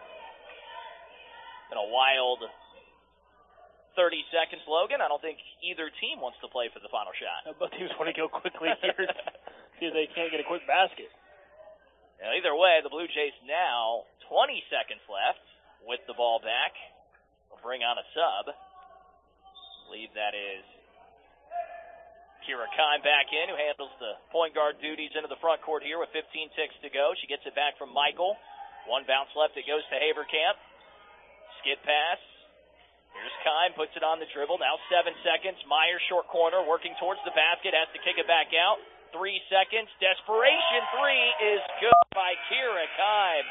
Been a wild thirty seconds, Logan. I don't think either team wants to play for the final shot. Both teams want to go quickly here. See if they can't get a quick basket. Now, either way, the Blue Jays now twenty seconds left with the ball back. We'll bring on a sub. I believe that is Kira Kime back in, who handles the point guard duties into the front court here with fifteen ticks to go. She gets it back from Michael. One bounce left. It goes to Haverkamp. Skid pass. Here's Kime, puts it on the dribble. Now seven seconds. Meyer, short corner, working towards the basket, has to kick it back out. Three seconds. Desperation three is good by Kira Kime.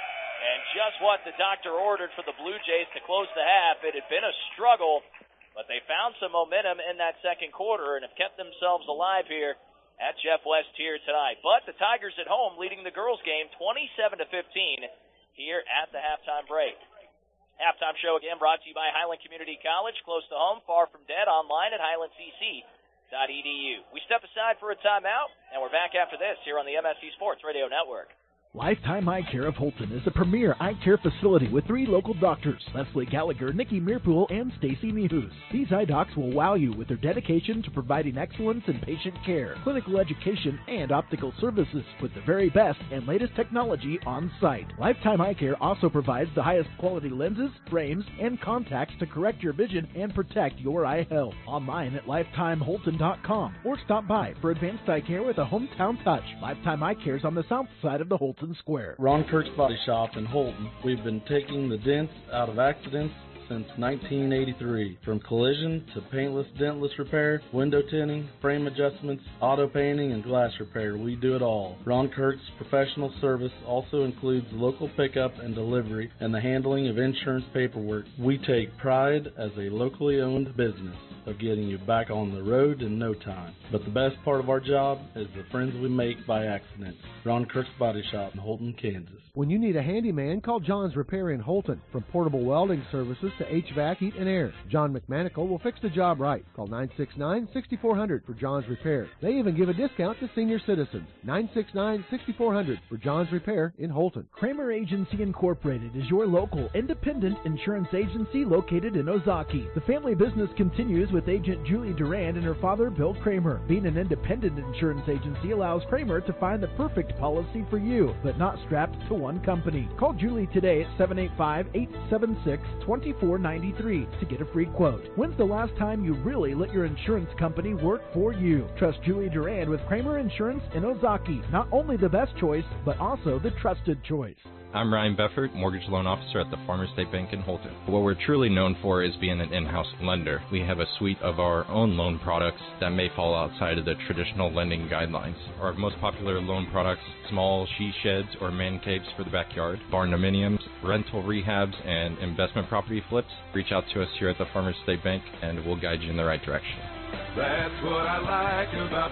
And just what the doctor ordered for the Blue Jays to close the half. It had been a struggle, but they found some momentum in that second quarter and have kept themselves alive here at Jeff West here tonight. But the Tigers at home leading the girls game twenty-seven to fifteen here at the halftime break. Halftime show again brought to you by Highland Community College, close to home, far from dead, online at highland c c dot e d u. We step aside for a timeout, and we're back after this here on the M S C Sports Radio Network. Lifetime Eye Care of Holton is a premier eye care facility with three local doctors, Leslie Gallagher, Nikki Meerpool, and Stacy Mihus. These eye docs will wow you with their dedication to providing excellence in patient care, clinical education, and optical services with the very best and latest technology on site. Lifetime Eye Care also provides the highest quality lenses, frames, and contacts to correct your vision and protect your eye health. Online at lifetime holton dot com or stop by for advanced eye care with a hometown touch. Lifetime Eye Care is on the south side of the Holton Square. Ron Kirk's Body Shop in Holton. We've been taking the dents out of accidents since nineteen eighty-three. From collision to paintless, dentless repair, window tinting, frame adjustments, auto painting, and glass repair, we do it all. Ron Kirk's professional service also includes local pickup and delivery and the handling of insurance paperwork. We take pride as a locally owned business of getting you back on the road in no time. But the best part of our job is the friends we make by accident. Ron Kirk's Body Shop in Holton, Kansas. When you need a handyman, call John's Repair in Holton. From portable welding services to H V A C, heat, and air, John McManical will fix the job right. Call nine six nine, six four zero zero for John's Repair. They even give a discount to senior citizens. nine six nine, six four zero zero for John's Repair in Holton. Kramer Agency Incorporated is your local independent insurance agency located in Ozaki. The family business continues with agent Julie Durand and her father, Bill Kramer. Being an independent insurance agency allows Kramer to find the perfect policy for you, but not strapped to one company. Call Julie today at seven eight five, eight seven six, two four nine three to get a free quote. When's the last time you really let your insurance company work for you? Trust Julie Durand with Kramer Insurance in Ozaki. Not only the best choice, but also the trusted choice. I'm Ryan Beffert, mortgage loan officer at the Farmers State Bank in Holton. What we're truly known for is being an in-house lender. We have a suite of our own loan products that may fall outside of the traditional lending guidelines. Our most popular loan products, small she sheds or man caves for the backyard, barndominiums, rental rehabs, and investment property flips. Reach out to us here at the Farmers State Bank and we'll guide you in the right direction. That's what I like about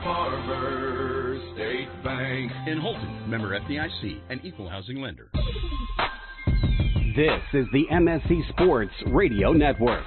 Farmers State Bank. In Holton, member F D I C, an equal housing lender. This is the M S C Sports Radio Network.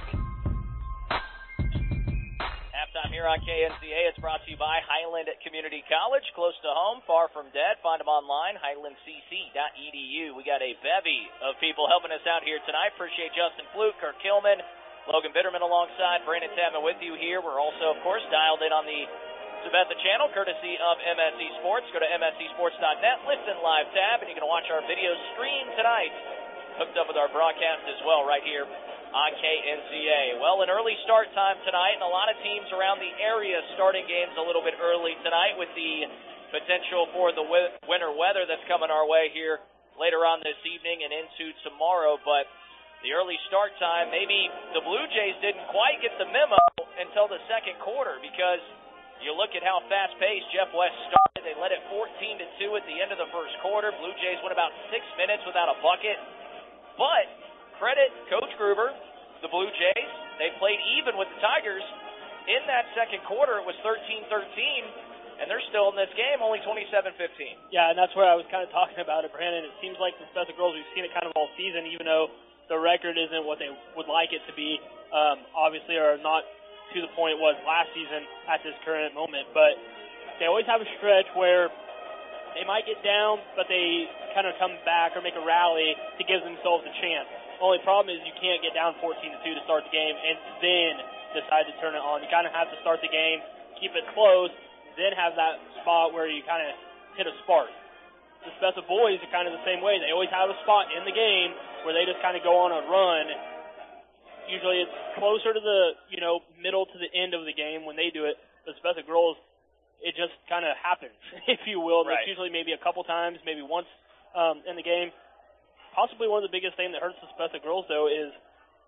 Halftime here on K N C A. It's brought to you by Highland Community College, close to home, far from dead. Find them online, highland c c dot e d u. We got a bevy of people helping us out here tonight. Appreciate Justin Fluke, Kirk Hillman, Logan Bitterman alongside, Brandon Tadman with you here. We're also, of course, dialed in on the Sabetha channel, courtesy of M S C Sports. Go to m s c sports dot net, listen live tab, and you can watch our video stream tonight. Hooked up with our broadcast as well right here on K N C A. Well, an early start time tonight, and a lot of teams around the area starting games a little bit early tonight with the potential for the winter weather that's coming our way here later on this evening and into tomorrow. But the early start time, maybe the Blue Jays didn't quite get the memo until the second quarter, because you look at how fast-paced Jeff West started. They led it fourteen to two at the end of the first quarter. Blue Jays went about six minutes without a bucket. But credit Coach Gruber, the Blue Jays. They played even with the Tigers. In that second quarter, it was thirteen thirteen, and they're still in this game, only twenty-seven fifteen. Yeah, and that's what I was kind of talking about it, Brandon. It seems like the Sabetha girls, we've seen it kind of all season, even though the record isn't what they would like it to be. Um, obviously, are not to the point it was last season at this current moment. But they always have a stretch where they might get down, but they kind of come back or make a rally to give themselves a chance. Only problem is you can't get down fourteen to two to start the game and then decide to turn it on. You kind of have to start the game, keep it close, then have that spot where you kind of hit a spark. The Sabetha boys are kind of the same way. They always have a spot in the game where they just kind of go on a run. Usually it's closer to the, you know, middle to the end of the game when they do it. The Sabetha girls, it just kind of happens, if you will. Right. It's usually maybe a couple times, maybe once um, in the game. Possibly one of the biggest things that hurts the Sabetha girls, though, is you don't have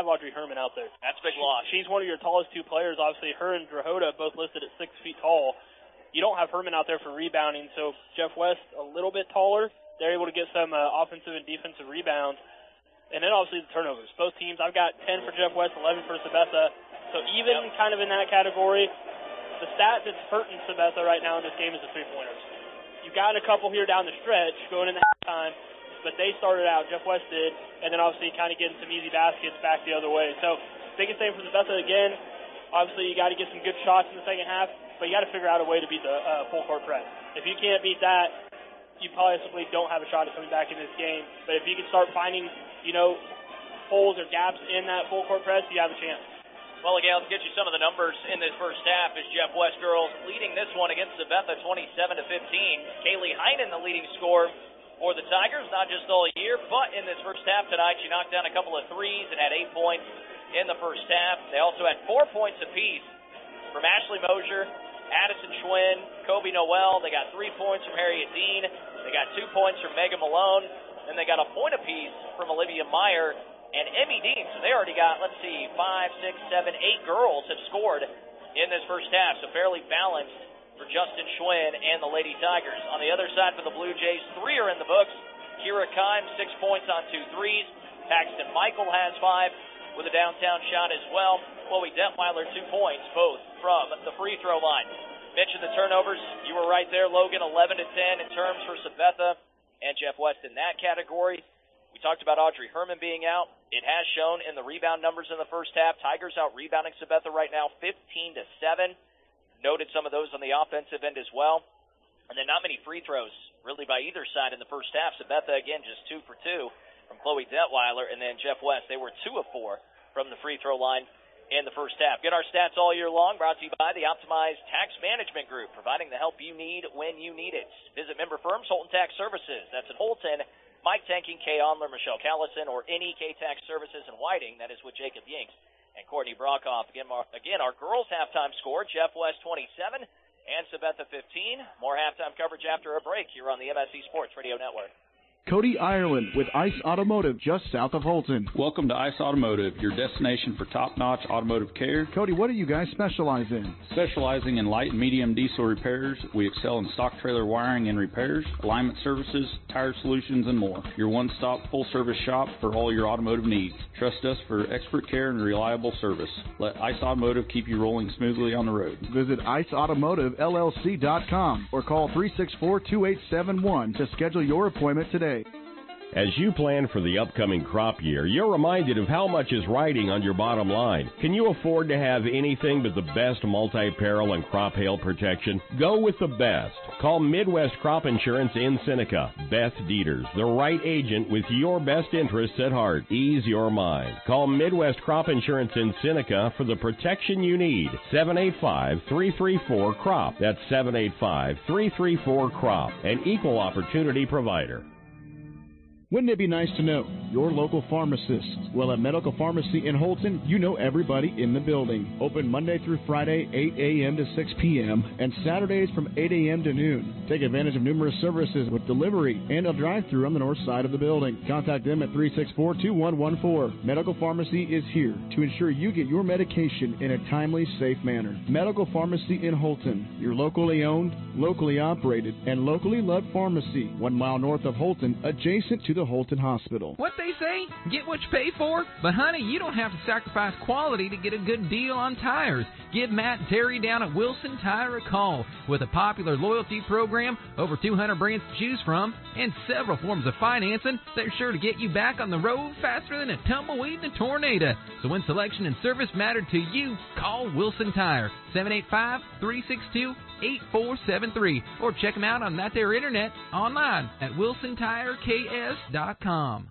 have Audrey Herman out there. That's a big loss. She's one of your tallest two players. Obviously, her and Drahota both listed at six feet tall. You don't have Herman out there for rebounding, so Jeff West a little bit taller. They're able to get some uh, offensive and defensive rebounds. And then obviously the turnovers. Both teams, I've got ten for Jeff West, eleven for Sabetha. So even yep. kind of in that category, the stat that's hurting Sabetha right now in this game is the three-pointers. You've got a couple here down the stretch going into halftime, but they started out, Jeff West did, and then obviously kind of getting some easy baskets back the other way. So biggest thing for Sabetha, again, obviously you got to get some good shots in the second half, but you got to figure out a way to beat the uh, full court press. If you can't beat that, you possibly don't have a shot at coming back in this game. But if you can start finding, you know, holes or gaps in that full court press, you have a chance. Well, again, let's get you some of the numbers in this first half as Jeff West girls leading this one against Sabetha twenty-seven to fifteen. Kaylee Heinen, the leading scorer for the Tigers, not just all year, but in this first half tonight, she knocked down a couple of threes and had eight points in the first half. They also had four points apiece from Ashley Mosier, Addison Schwinn, Kobe Noel. They got three points from Harriet Dean. They got two points from Megan Malone. And they got a point apiece from Olivia Meyer and Emmy Dean. So they already got, let's see, five, six, seven, eight girls have scored in this first half. So fairly balanced for Justin Schwinn and the Lady Tigers. On the other side for the Blue Jays, three are in the books. Kira Kime, six points on two threes. Paxton Michael has five with a downtown shot as well. Chloe Detweiler, two points, both from the free throw line. Mentioned the turnovers. You were right there, Logan, eleven to ten in terms for Sabetha and Jeff West in that category. We talked about Audrey Herman being out. It has shown in the rebound numbers in the first half. Tigers out rebounding Sabetha right now, fifteen to seven. Noted some of those on the offensive end as well. And then not many free throws, really, by either side in the first half. Sabetha, again, just two for two from Chloe Detweiler. And then Jeff West, they were two of four from the free throw line in the first half. Get our stats all year long, brought to you by the Optimized Tax Management Group, providing the help you need when you need it. Visit member firms, Holton Tax Services. That's in Holton. Mike Tanking, Kay Onler, Michelle Callison, or any K-Tax Services in Whiting. That is with Jacob Yinks and Courtney Brockhoff. Again, our, again, our girls' halftime score, Jeff West twenty-seven and Sabetha fifteen. More halftime coverage after a break here on the M S C Sports Radio Network. Cody Ireland with Ice Automotive just south of Holton. Welcome to Ice Automotive, your destination for top-notch automotive care. Cody, what do you guys specialize in? Specializing in light and medium diesel repairs, we excel in stock trailer wiring and repairs, alignment services, tire solutions, and more. Your one-stop full-service shop for all your automotive needs. Trust us for expert care and reliable service. Let Ice Automotive keep you rolling smoothly on the road. Visit ice automotive L L C dot com or call three six four, two eight seven one to schedule your appointment today. As you plan for the upcoming crop year, you're reminded of how much is riding on your bottom line. Can you afford to have anything but the best multi-peril and crop hail protection? Go with the best. Call Midwest Crop Insurance in Seneca. Beth Dieters, the right agent with your best interests at heart. Ease your mind. Call Midwest Crop Insurance in Seneca for the protection you need. seven eight five, three three four, C R O P. That's seven eight five, three three four, C R O P. An equal opportunity provider. Wouldn't it be nice to know your local pharmacist? Well, at Medical Pharmacy in Holton, you know everybody in the building. Open Monday through Friday, eight a.m. to six p.m., and Saturdays from eight a.m. to noon. Take advantage of numerous services with delivery and a drive-thru on the north side of the building. Contact them at three six four, two one one four. Medical Pharmacy is here to ensure you get your medication in a timely, safe manner. Medical Pharmacy in Holton, your locally owned, locally operated, and locally loved pharmacy, one mile north of Holton, adjacent to the Holton Hospital. What they say, get what you pay for. But honey, you don't have to sacrifice quality to get a good deal on tires. Give Matt and Terry down at Wilson Tire a call. With a popular loyalty program, over two hundred brands to choose from, and several forms of financing, they're sure to get you back on the road faster than a tumbleweed in a tornado. So when selection and service matter to you, call Wilson Tire, seven eight five, three six two, eight four seven three, or check them out on that there internet online at wilson tire k s dot com.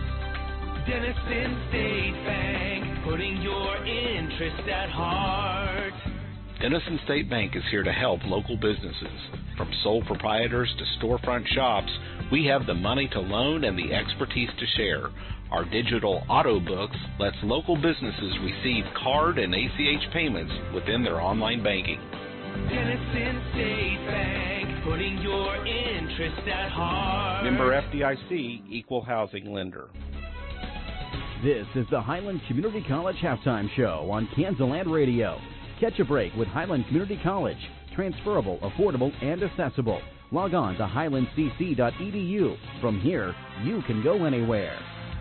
Denison State Bank, putting your interest at heart. Denison State Bank is here to help local businesses. From sole proprietors to storefront shops, we have the money to loan and the expertise to share. Our digital auto books lets local businesses receive card and A C H payments within their online banking. Denison State Bank, putting your interest at heart. Member F D I C, Equal Housing Lender. This is the Highland Community College Halftime Show on Kansaland Radio. Catch a break with Highland Community College. Transferable, affordable, and accessible. Log on to highland c c dot e d u. From here, you can go anywhere.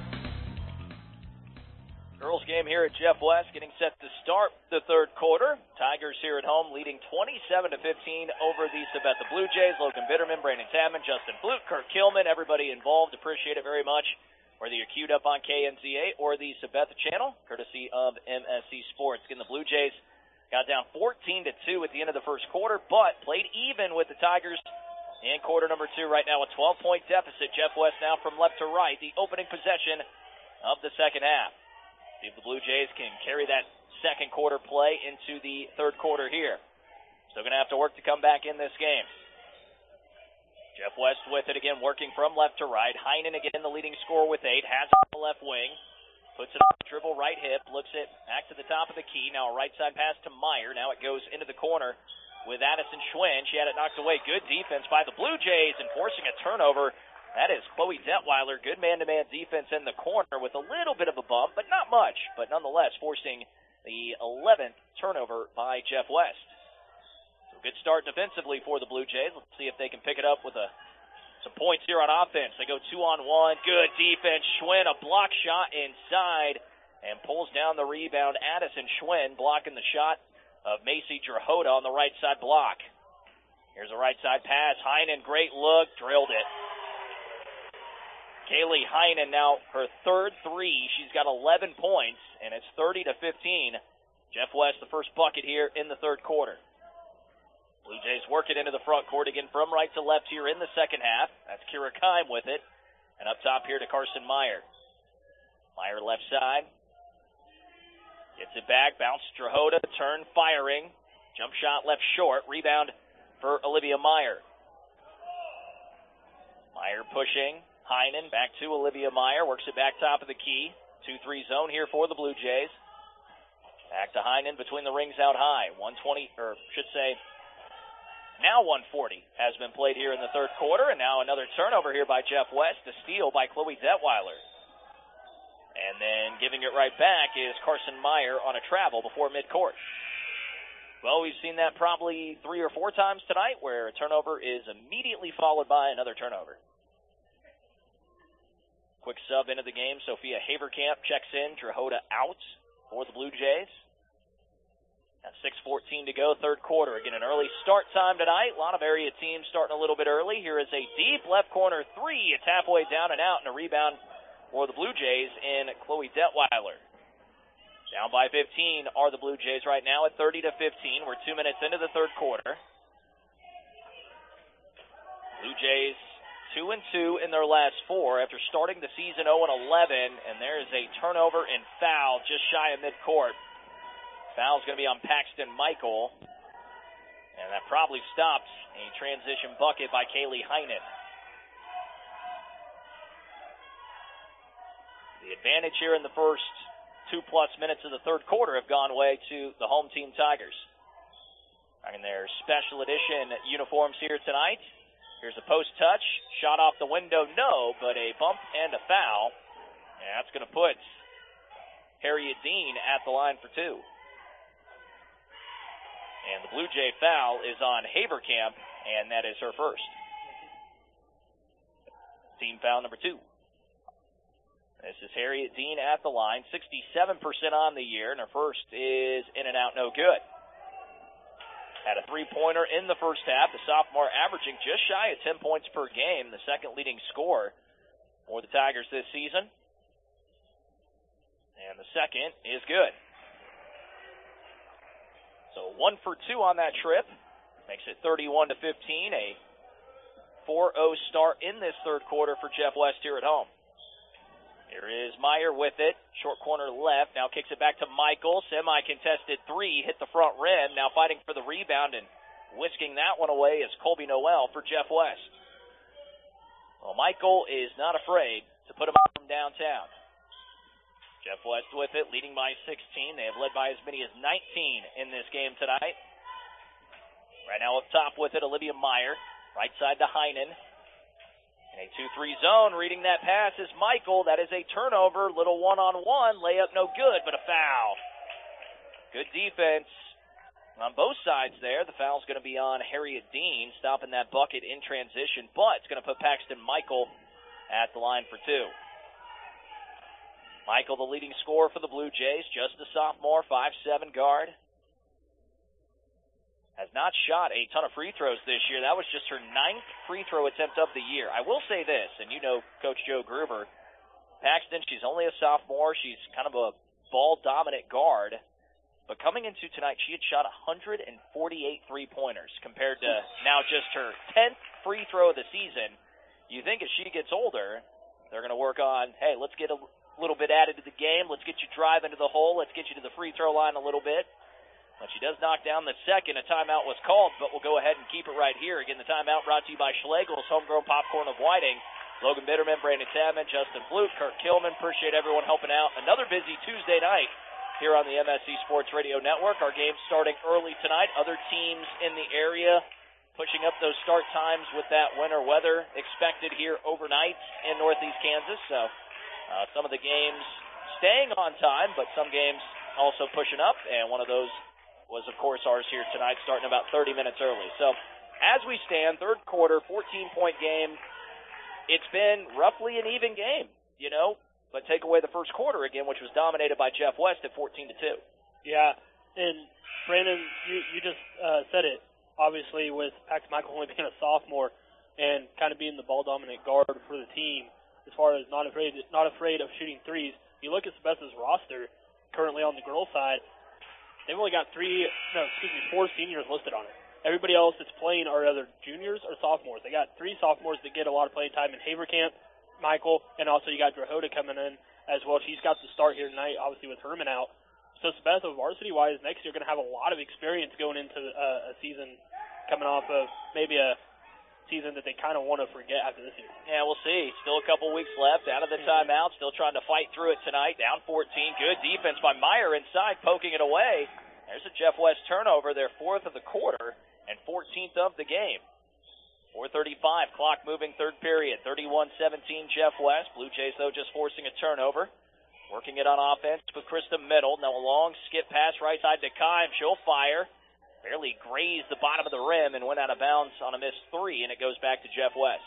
Girls game here at Jeff West getting set to start the third quarter. Tigers here at home leading twenty-seven to fifteen over the Sabetha Blue Jays. Logan Bitterman, Brandon Tadman, Justin Flute, Kurt Kilman, everybody involved. Appreciate it very much. Whether you're queued up on K N Z A or the Sabetha channel, courtesy of M S C Sports. Again, the Blue Jays got down fourteen to two at the end of the first quarter, but played even with the Tigers in quarter number two right now, a twelve-point deficit. Jeff West now from left to right, the opening possession of the second half. See if the Blue Jays can carry that second quarter play into the third quarter here. Still going to have to work to come back in this game. Jeff West with it again, working from left to right. Heinen again, the leading scorer with eight, has it on the left wing. Puts it on the dribble, right hip, looks it back to the top of the key. Now a right side pass to Meyer. Now it goes into the corner with Addison Schwinn. She had it knocked away. Good defense by the Blue Jays and forcing a turnover. That is Chloe Detweiler. Good man-to-man defense in the corner with a little bit of a bump, but not much. But nonetheless, forcing the eleventh turnover by Jeff West. So good start defensively for the Blue Jays. Let's see if they can pick it up with a some points here on offense. They go two on one. Good defense. Schwinn, a block shot inside and pulls down the rebound. Addison Schwinn blocking the shot of Macy Drahota on the right side block. Here's a right side pass. Heinen, great look, drilled it. Kaylee Heinen now her third three. She's got eleven points, and it's thirty to fifteen. Jeff West, the first bucket here in the third quarter. Blue Jays work it into the front court again from right to left here in the second half. That's Kira Kime with it. And up top here to Carson Meyer. Meyer left side. Gets it back, bounce Drahota, turn, firing. Jump shot left short. Rebound for Olivia Meyer. Meyer pushing. Heinen back to Olivia Meyer. Works it back top of the key. two three zone here for the Blue Jays. Back to Heinen between the rings out high. one twenty, or should say, now one forty has been played here in the third quarter, and now another turnover here by Jeff West, a steal by Chloe Detweiler. And then giving it right back is Carson Meyer on a travel before midcourt. Well, we've seen that probably three or four times tonight where a turnover is immediately followed by another turnover. Quick sub into the game. Sophia Haverkamp checks in. Drahota out for the Blue Jays. Got six fourteen to go, third quarter. Again, an early start time tonight. A lot of area teams starting a little bit early. Here is a deep left corner three. It's halfway down and out, and a rebound for the Blue Jays in Chloe Detweiler. Down by fifteen are the Blue Jays right now at thirty to fifteen. We're two minutes into the third quarter. Blue Jays two and two in their last four after starting the season oh and eleven, and there is a turnover and foul just shy of midcourt. Foul's going to be on Paxton Michael, and that probably stops a transition bucket by Kaylee Heinen. The advantage here in the first two-plus minutes of the third quarter have gone away to the home team Tigers. In their special edition uniforms here tonight. Here's a post touch, shot off the window, no, but a bump and a foul. And that's going to put Harriet Dean at the line for two. And the Blue Jay foul is on Haverkamp, and that is her first. Team foul number two. This is Harriet Dean at the line, sixty-seven percent on the year, and her first is in and out, no good. Had a three-pointer in the first half. The sophomore averaging just shy of ten points per game, the second leading scorer for the Tigers this season. And the second is good. So one for two on that trip. Makes it thirty-one to fifteen. A four oh start in this third quarter for Jeff West here at home. Here is Meyer with it. Short corner left. Now kicks it back to Michael. Semi-contested three. Hit the front rim. Now fighting for the rebound and whisking that one away is Colby Noel for Jeff West. Well, Michael is not afraid to put him up from downtown. Jeff West with it, leading by sixteen. They have led by as many as nineteen in this game tonight. Right now up top with it, Olivia Meyer. Right side to Heinen. In a two three zone, reading that pass is Michael. That is a turnover, little one-on-one, layup no good, but a foul. Good defense on both sides there. The foul's going to be on Harriet Dean, stopping that bucket in transition, but it's going to put Paxton Michael at the line for two. Michael, the leading scorer for the Blue Jays, just a sophomore, five seven guard. Has not shot a ton of free throws this year. That was just her ninth free throw attempt of the year. I will say this, and you know Coach Joe Gruber, Paxton, she's only a sophomore. She's kind of a ball-dominant guard. But coming into tonight, she had shot one hundred forty-eight three-pointers compared to now just her tenth free throw of the season. You think as she gets older, they're going to work on, hey, let's get a little bit added to the game. Let's get you driving to the hole. Let's get you to the free throw line a little bit. But she does knock down the second. A timeout was called, but we'll go ahead and keep it right here. Again, the timeout brought to you by Schlegel's Homegrown Popcorn of Whiting. Logan Bitterman, Brandon Tadman, Justin Flute, Kirk Kilman. Appreciate everyone helping out. Another busy Tuesday night here on the M S C Sports Radio Network. Our game's starting early tonight. Other teams in the area pushing up those start times with that winter weather expected here overnight in Northeast Kansas. So uh, some of the games staying on time, but some games also pushing up, and one of those was, of course, ours here tonight, starting about thirty minutes early. So as we stand, third quarter, fourteen-point game. It's been roughly an even game, you know, but take away the first quarter again, which was dominated by Jeff West at fourteen to two. Yeah, and Brandon, you, you just uh, said it. Obviously, with Paxton Michael only being a sophomore and kind of being the ball-dominant guard for the team, as far as not afraid, not afraid of shooting threes, you look at Sabessa's roster currently on the girls' side. They've only got three, no, excuse me, four seniors listed on it. Everybody else that's playing are either juniors or sophomores. They got three sophomores that get a lot of playing time in Haverkamp, Michael, and also you got Drahota coming in as well. She's got the start here tonight, obviously with Herman out. So Sabessa, varsity-wise, next year going to have a lot of experience going into uh, a season coming off of maybe a season that they kind of want to forget after this year. Yeah, we'll see. Still a couple weeks left. Out of the timeout. Still trying to fight through it tonight. Down fourteen. Good defense by Meyer inside, poking it away. There's a Jeff West turnover. Their fourth of the quarter and fourteenth of the game. four thirty-five. Clock moving third period. thirty-one seventeen Jeff West. Blue Jays, though, just forcing a turnover. Working it on offense with Krista Middle. Now a long skip pass right side to Kime. She'll fire. Barely grazed the bottom of the rim and went out of bounds on a missed three, and it goes back to Jeff West.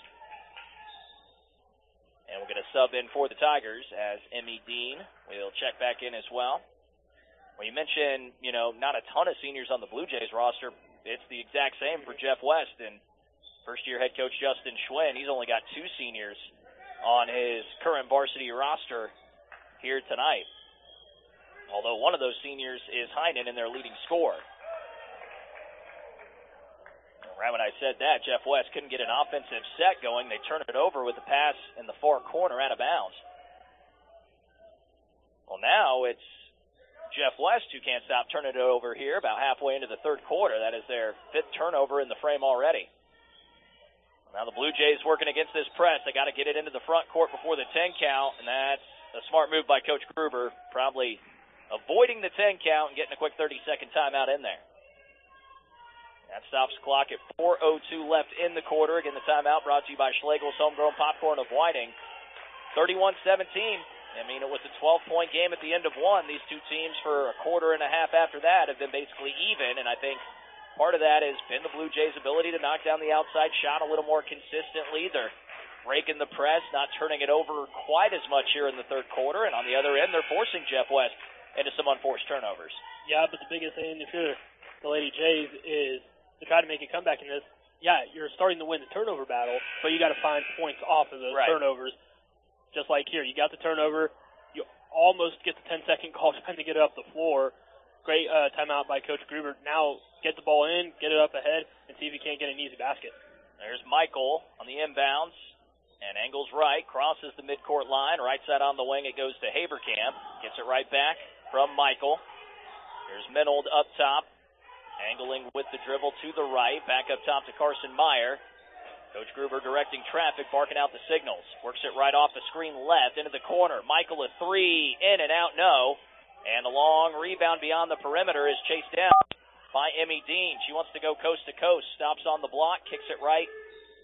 And we're going to sub in for the Tigers as Emmy Dean will check back in as well. When you mention, you know, not a ton of seniors on the Blue Jays roster, it's the exact same for Jeff West. And first-year head coach Justin Schwinn, he's only got two seniors on his current varsity roster here tonight. Although one of those seniors is Heinen in their leading scorer. Right when I said that, Jeff West couldn't get an offensive set going. They turn it over with the pass in the far corner out of bounds. Well, now it's Jeff West who can't stop turning it over here about halfway into the third quarter. That is their fifth turnover in the frame already. Now the Blue Jays working against this press. They got to get it into the front court before the ten count, and that's a smart move by Coach Gruber, probably avoiding the ten count and getting a quick thirty-second timeout in there. That stops the clock at four oh two left in the quarter. Again, the timeout brought to you by Schlegel's Homegrown Popcorn of Whiting. thirty-one seventeen. I mean, it was a twelve-point game at the end of one. These two teams for a quarter and a half after that have been basically even, and I think part of that has been the Blue Jays' ability to knock down the outside shot a little more consistently. They're breaking the press, not turning it over quite as much here in the third quarter, and on the other end, they're forcing Jeff West into some unforced turnovers. Yeah, but the biggest thing, if you're the Lady Jays, is to try to make a comeback in this. Yeah, you're starting to win the turnover battle, but you got to find points off of those right. turnovers. Just like here, you got the turnover, you almost get the ten-second call trying to get it up the floor. Great uh, timeout by Coach Gruber. Now get the ball in, get it up ahead, and see if you can't get an easy basket. There's Michael on the inbounds, and angles right, crosses the midcourt line, right side on the wing, it goes to Haverkamp, gets it right back from Michael. There's Minold up top. Angling with the dribble to the right. Back up top to Carson Meyer. Coach Gruber directing traffic, barking out the signals. Works it right off the screen left into the corner. Michael a three. In and out, no. And a long rebound beyond the perimeter is chased down by Emmy Dean. She wants to go coast to coast. Stops on the block. Kicks it right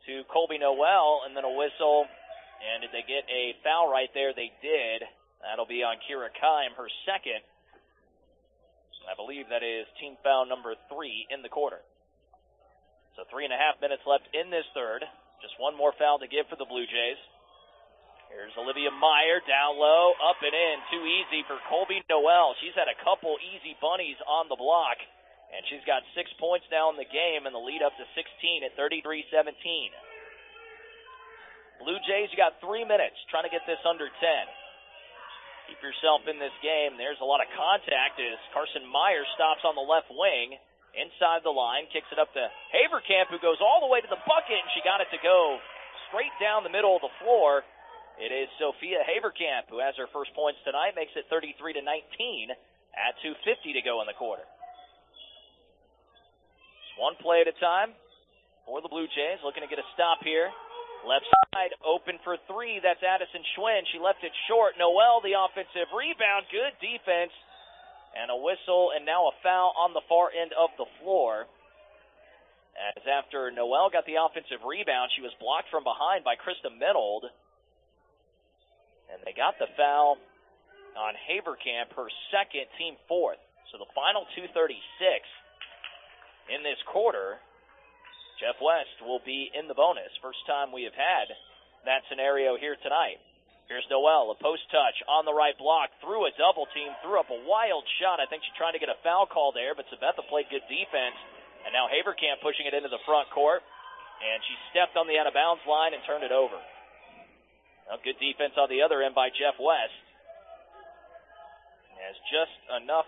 to Colby Noel, and then a whistle. And did they get a foul right there? They did. That'll be on Kira Kime, her second. I believe that is team foul number three in the quarter. So three and a half minutes left in this third. Just one more foul to give for the Blue Jays. Here's Olivia Meyer down low, up and in. Too easy for Colby Noel. She's had a couple easy bunnies on the block, and she's got six points now in the game, and the lead up to sixteen at thirty-three seventeen. Blue Jays, you got three minutes trying to get this under ten. Keep yourself in this game. There's a lot of contact as Carson Meyer stops on the left wing, inside the line, kicks it up to Haverkamp, who goes all the way to the bucket, and she got it to go straight down the middle of the floor. It is Sophia Haverkamp who has her first points tonight, makes it thirty-three to nineteen at two fifty to go in the quarter. Just one play at a time for the Blue Jays, looking to get a stop here. Left side open for three. That's Addison Schwinn. She left it short. Noel, the offensive rebound. Good defense. And a whistle, and now a foul on the far end of the floor. As after Noel got the offensive rebound, she was blocked from behind by Krista Menold. And they got the foul on Haverkamp, her second, team fourth. So the final two thirty-six in this quarter. Jeff West will be in the bonus. First time we have had that scenario here tonight. Here's Noel, a post touch on the right block, through a double team, threw up a wild shot. I think she tried to get a foul call there, but Sabetha played good defense. And now Haverkamp pushing it into the front court. And she stepped on the out-of-bounds line and turned it over. Well, good defense on the other end by Jeff West. Has just enough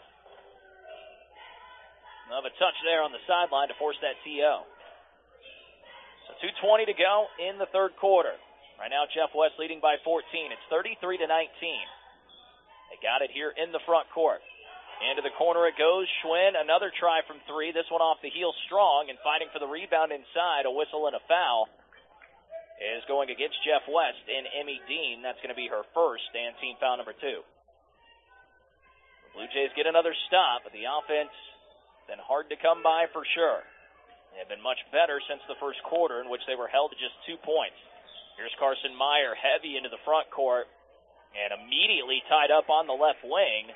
of a touch there on the sideline to force that T O. So two twenty to go in the third quarter. Right now, Jeff West leading by fourteen. It's thirty-three to nineteen. They got it here in the front court. Into the corner it goes. Schwinn, another try from three. This one off the heel strong, and fighting for the rebound inside. A whistle and a foul is going against Jeff West and Emmy Dean. That's going to be her first and team foul number two. The Blue Jays get another stop, but the offense been hard to come by for sure. They have been much better since the first quarter, in which they were held to just two points. Here's Carson Meyer, heavy into the front court, and immediately tied up on the left wing.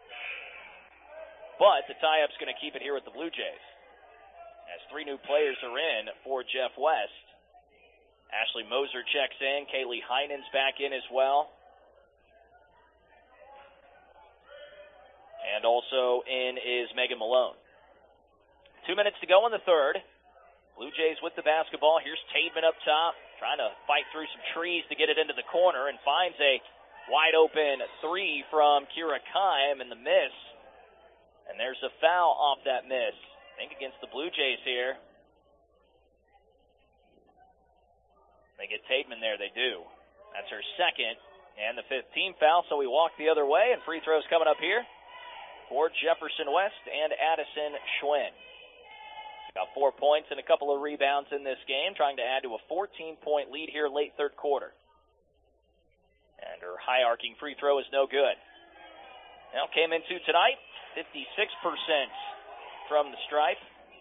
But the tie-up's going to keep it here with the Blue Jays, as three new players are in for Jeff West. Ashley Moser checks in. Kaylee Heinen's back in as well. And also in is Megan Malone. Two minutes to go in the third. Blue Jays with the basketball. Here's Tateman up top, trying to fight through some trees to get it into the corner, and finds a wide open three from Kira Kime, and the miss. And there's a foul off that miss. I think against the Blue Jays here. They get Tateman there, they do. That's her second and the fifth team foul, so we walk the other way, and free throws coming up here for Jefferson West and Addison Schwinn. Got four points and a couple of rebounds in this game, trying to add to a fourteen-point lead here late third quarter. And her high-arcing free throw is no good. Now came into tonight, fifty-six percent from the stripe.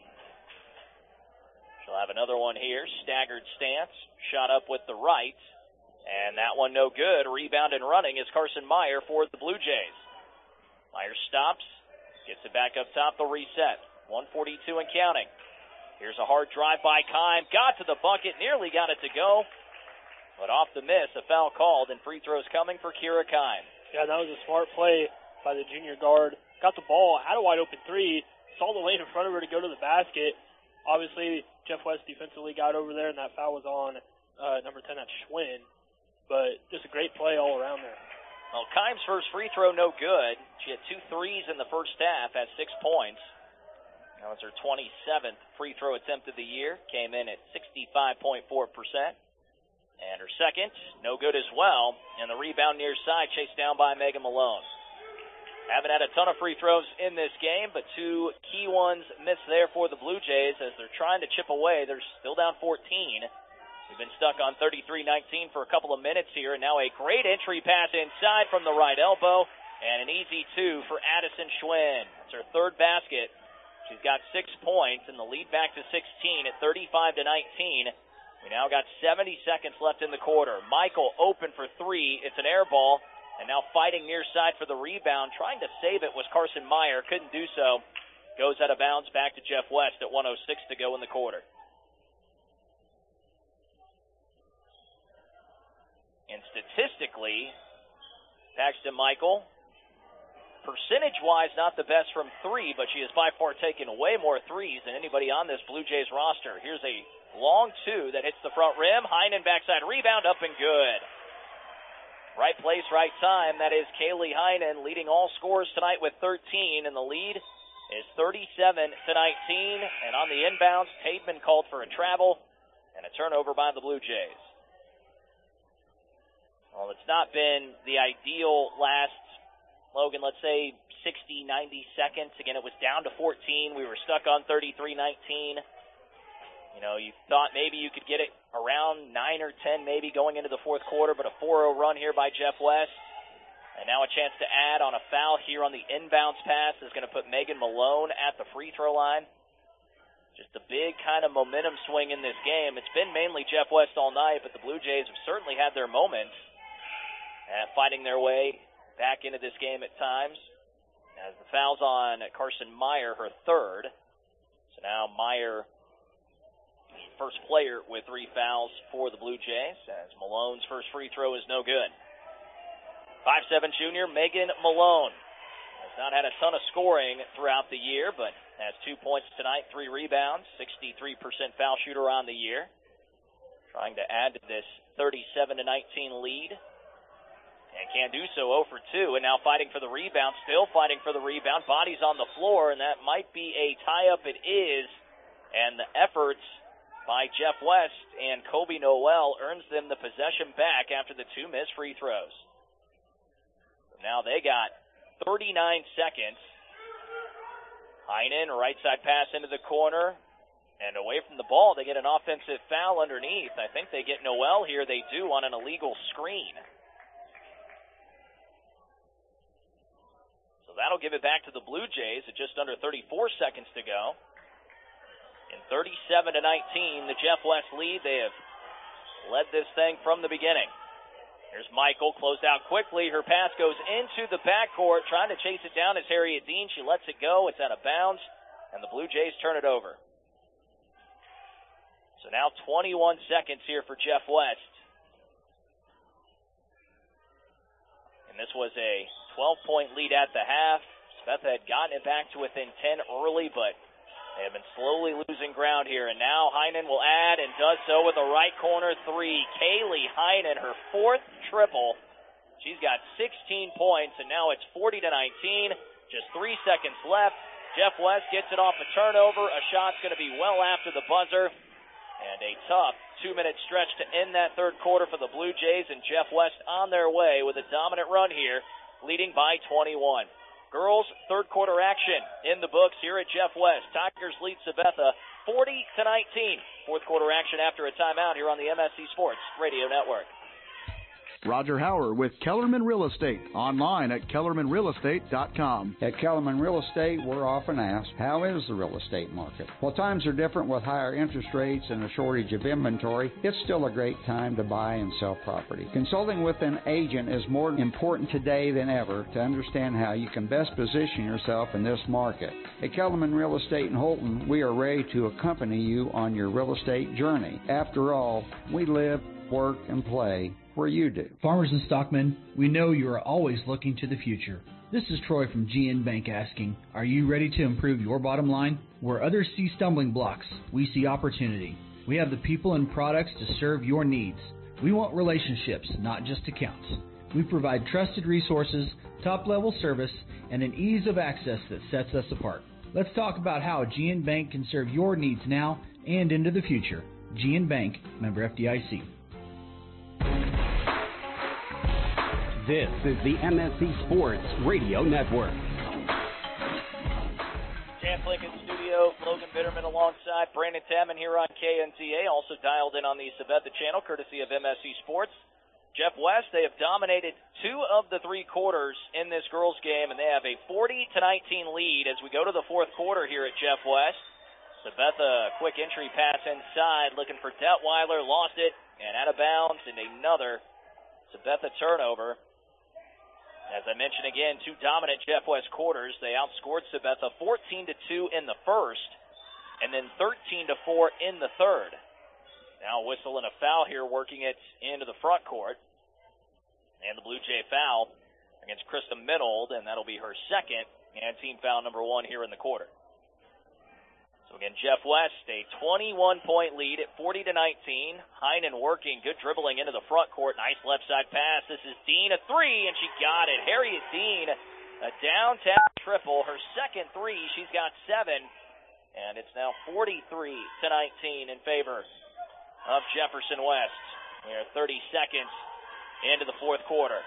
She'll have another one here, staggered stance, shot up with the right. And that one no good. Rebound and running is Carson Meyer for the Blue Jays. Meyer stops, gets it back up top, they'll reset. one forty-two and counting. Here's a hard drive by Kime. Got to the bucket, nearly got it to go. But off the miss, a foul called, and free throws coming for Kira Kime. Yeah, that was a smart play by the junior guard. Got the ball, had a wide open three, saw the lane in front of her to go to the basket. Obviously, Jeff West defensively got over there, and that foul was on uh, number ten, that's Schwinn. But just a great play all around there. Well, Kime's first free throw no good. She had two threes in the first half, had six points. That was her twenty-seventh free throw attempt of the year. Came in at sixty-five point four percent. And her second, no good as well. And the rebound near side chased down by Megan Malone. Haven't had a ton of free throws in this game, but two key ones missed there for the Blue Jays as they're trying to chip away. They're still down fourteen. We've been stuck on thirty-three nineteen for a couple of minutes here. And now a great entry pass inside from the right elbow. And an easy two for Addison Schwinn. It's her third basket. She's got six points and the lead back to sixteen at thirty-five to nineteen We now got seventy seconds left in the quarter. Michael open for three. It's an air ball. And now fighting near side for the rebound. Trying to save it was Carson Meyer. Couldn't do so. Goes out of bounds back to Jeff West at one oh six to go in the quarter. And statistically, Paxton Michael, percentage-wise, not the best from three, but she has by far taken way more threes than anybody on this Blue Jays roster. Here's a long two that hits the front rim. Heinen backside rebound, up and good. Right place, right time. That is Kaylee Heinen leading all scorers tonight with thirteen, and the lead is thirty-seven to nineteen. And on the inbounds, Tateman called for a travel and a turnover by the Blue Jays. Well, it's not been the ideal last, Logan, let's say sixty, ninety seconds. Again, it was down to fourteen. We were stuck on thirty-three nineteen. You know, you thought maybe you could get it around nine or ten maybe going into the fourth quarter, but a four oh run here by Jeff West. And now a chance to add on a foul here on the inbounds pass is going to put Megan Malone at the free throw line. Just a big kind of momentum swing in this game. It's been mainly Jeff West all night, but the Blue Jays have certainly had their moments at fighting their way back into this game at times. As the foul's on Carson Meyer, her third. So now Meyer, first player with three fouls for the Blue Jays, as Malone's first free throw is no good. five seven junior Megan Malone has not had a ton of scoring throughout the year, but has two points tonight, three rebounds, sixty-three percent foul shooter on the year. Trying to add to this thirty-seven to nineteen lead. And can't do so, oh for two, and now fighting for the rebound, still fighting for the rebound. Body's on the floor, and that might be a tie-up. It is, and the efforts by Jeff West and Kobe Noel earns them the possession back after the two missed free throws. Now they got thirty-nine seconds. Heinen, right side pass into the corner, and away from the ball, they get an offensive foul underneath. I think they get Noel here. They do on an illegal screen. That'll give it back to the Blue Jays at just under thirty-four seconds to go. In thirty-seven to nineteen, the Jeff West lead. They have led this thing from the beginning. Here's Michael, closed out quickly. Her pass goes into the backcourt, trying to chase it down as Harriet Dean. She lets it go. It's out of bounds, and the Blue Jays turn it over. So now twenty-one seconds here for Jeff West. And this was a twelve-point lead at the half. Sabetha had gotten it back to within ten early, but they have been slowly losing ground here. And now Heinen will add and does so with a right corner three. Kaylee Heinen, her fourth triple. She's got sixteen points, and now it's forty to nineteen. Just three seconds left. Jeff West gets it off a turnover. A shot's going to be well after the buzzer. And a tough two-minute stretch to end that third quarter for the Blue Jays, and Jeff West on their way with a dominant run here, leading by twenty-one. Girls third quarter action in the books here at Jeff West. Tigers lead Sabetha forty to nineteen. Fourth quarter action after a timeout here on the M S C Sports Radio Network. Roger Hauer with Kellerman Real Estate, online at kellerman real estate dot com. At Kellerman Real Estate, we're often asked, how is the real estate market? Well, times are different with higher interest rates and a shortage of inventory. It's still a great time to buy and sell property. Consulting with an agent is more important today than ever to understand how you can best position yourself in this market. At Kellerman Real Estate in Holton, we are ready to accompany you on your real estate journey. After all, we live, work, and play where you do. Farmers and stockmen, we know you are always looking to the future. This is Troy from G N Bank asking, are you ready to improve your bottom line? Where others see stumbling blocks, we see opportunity. We have the people and products to serve your needs. We want relationships, not just accounts. We provide trusted resources, top-level service, and an ease of access that sets us apart. Let's talk about how G N Bank can serve your needs now and into the future. G N Bank, member F D I C. This is the M S C Sports Radio Network. Champ Lincoln Studio, Logan Bitterman alongside Brandon Tadman here on K N Z A, also dialed in on the Sabetha channel, courtesy of M S C Sports. Jeff West, they have dominated two of the three quarters in this girls' game, and they have a forty to nineteen lead as we go to the fourth quarter here at Jeff West. Sabetha, quick entry pass inside, looking for Detweiler, lost it, and out of bounds, and another Sabetha turnover. As I mentioned again, two dominant Jeff West quarters. They outscored Sabetha fourteen to two in the first, and then thirteen to four in the third. Now a whistle and a foul here, working it into the front court. And the Blue Jay foul against Krista Minold, and that'll be her second, and team foul number one here in the quarter. So again, Jeff West, a twenty-one point lead at forty to nineteen. Heinen working, good dribbling into the front court. Nice left side pass. This is Dean, a three, and she got it. Harriet Dean, a downtown triple. Her second three, she's got seven. And it's now forty-three to nineteen in favor of Jefferson West. We're thirty seconds into the fourth quarter.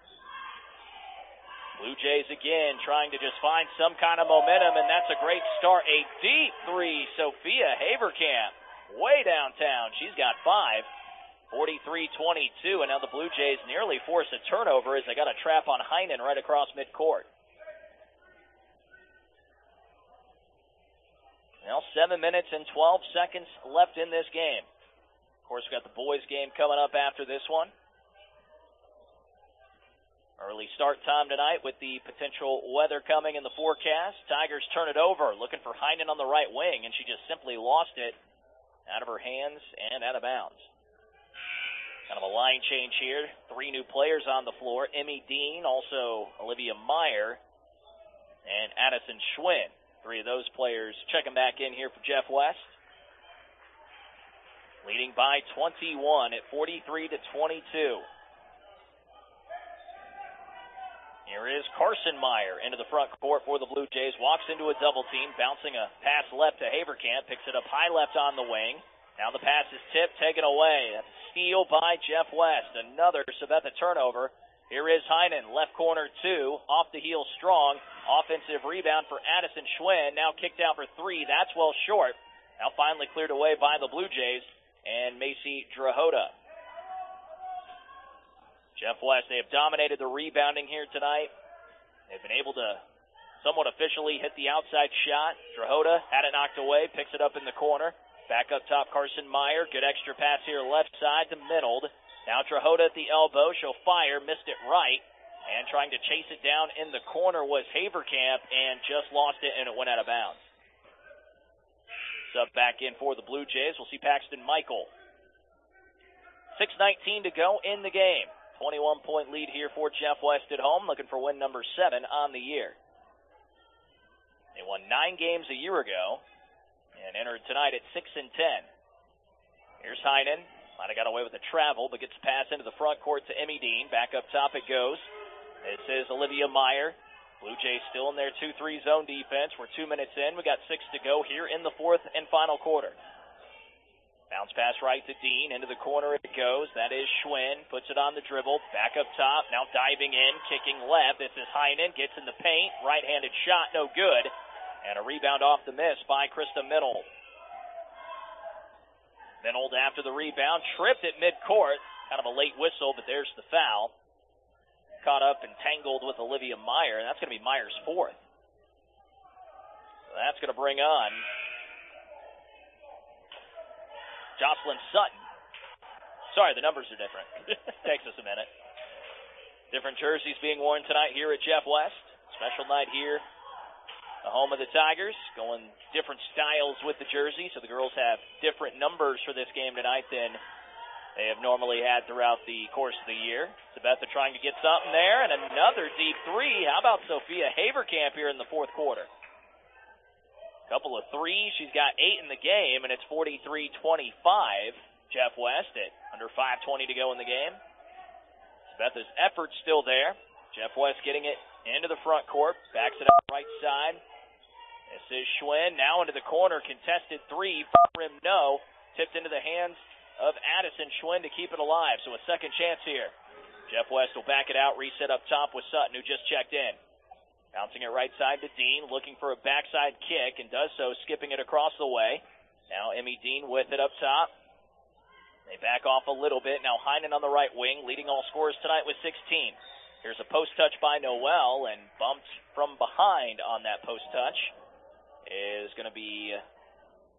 Blue Jays again trying to just find some kind of momentum, and that's a great start. A deep three, Sophia Haverkamp, way downtown. She's got five, forty-three twenty-two, and now the Blue Jays nearly force a turnover as they got a trap on Heinen right across midcourt. Now seven minutes and twelve seconds left in this game. Of course, we've got the boys game coming up after this one. Early start time tonight with the potential weather coming in the forecast. Tigers turn it over, looking for Heinen on the right wing, and she just simply lost it out of her hands and out of bounds. Kind of a line change here. Three new players on the floor. Emmy Dean, also Olivia Meyer, and Addison Schwinn. Three of those players checking back in here for Jeff West. Leading by twenty-one at forty-three to twenty-two. Here is Carson Meyer into the front court for the Blue Jays. Walks into a double team, bouncing a pass left to Haverkamp. Picks it up high left on the wing. Now the pass is tipped, taken away. That's a steal by Jeff West. Another Sabetha turnover. Here is Heinen, left corner two, off the heel strong. Offensive rebound for Addison Schwinn. Now kicked out for three. That's well short. Now finally cleared away by the Blue Jays and Macy Drahota. Jeff West, they have dominated the rebounding here tonight. They've been able to somewhat officially hit the outside shot. Drahota had it knocked away, picks it up in the corner. Back up top, Carson Meyer. Good extra pass here left side to Minold. Now Drahota at the elbow. She'll fire, missed it right. And trying to chase it down in the corner was Haverkamp, and just lost it, and it went out of bounds. Sub back in for the Blue Jays. We'll see Paxton Michael. six nineteen to go in the game. twenty-one point lead here for Jeff West at home, looking for win number seven on the year. They won nine games a year ago and entered tonight at six and ten. Here's Heinen. Might have got away with a travel, but gets a pass into the front court to Emmy Dean. Back up top it goes. This is Olivia Meyer. Blue Jays still in their two three zone defense. We're two minutes in. We got six to go here in the fourth and final quarter. Bounce pass right to Dean. Into the corner it goes. That is Schwinn. Puts it on the dribble. Back up top. Now diving in. Kicking left. This is Heinen. Gets in the paint. Right-handed shot. No good. And a rebound off the miss by Krista Minold. Minold after the rebound. Tripped at midcourt. Kind of a late whistle, but there's the foul. Caught up and tangled with Olivia Meyer. And that's going to be Meyer's fourth. So that's going to bring on Jocelyn Sutton. Sorry, the numbers are different. Takes us a minute. Different jerseys being worn tonight here at Jeff West. Special night here, the home of the Tigers. Going different styles with the jersey, so the girls have different numbers for this game tonight than they have normally had throughout the course of the year. Sabetha trying to get something there, and another deep three. How about Sophia Haverkamp here in the fourth quarter? Couple of threes. She's got eight in the game, and it's forty-three twenty-five. Jeff West at under five twenty to go in the game. Sabetha's effort's still there. Jeff West getting it into the front court. Backs it up right side. This is Schwinn. Now into the corner. Contested three. Rim no. Tipped into the hands of Addison Schwinn to keep it alive. So a second chance here. Jeff West will back it out. Reset up top with Sutton, who just checked in. Bouncing it right side to Dean, looking for a backside kick, and does so, skipping it across the way. Now Emmy Dean with it up top. They back off a little bit. Now Heinen on the right wing, leading all scorers tonight with sixteen. Here's a post touch by Noel, and bumped from behind on that post touch is going to be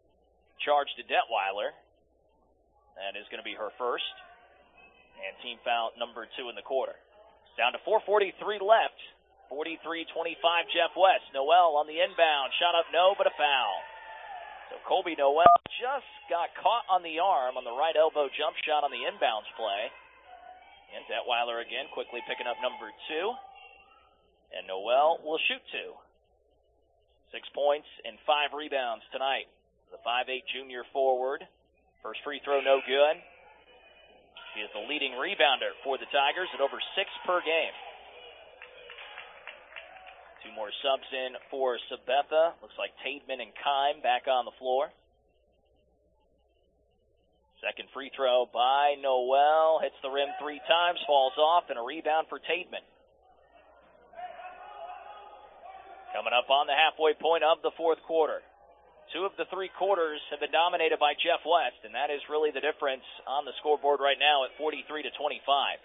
charge to Detweiler. That is going to be her first. And team foul number two in the quarter. It's down to four forty-three left. forty-three twenty-five Jeff West. Noel on the inbound. Shot up, no, but a foul. So Colby Noel just got caught on the arm on the right elbow jump shot on the inbounds play. And Detweiler again quickly picking up number two. And Noel will shoot two. Six points and five rebounds tonight. The five eight junior forward. First free throw no good. She is the leading rebounder for the Tigers at over six per game. Two more subs in for Sabetha. Looks like Tademan and Kime back on the floor. Second free throw by Noel. Hits the rim three times, falls off, and a rebound for Tademan. Coming up on the halfway point of the fourth quarter. Two of the three quarters have been dominated by Jeff West, and that is really the difference on the scoreboard right now at forty-three to twenty-five.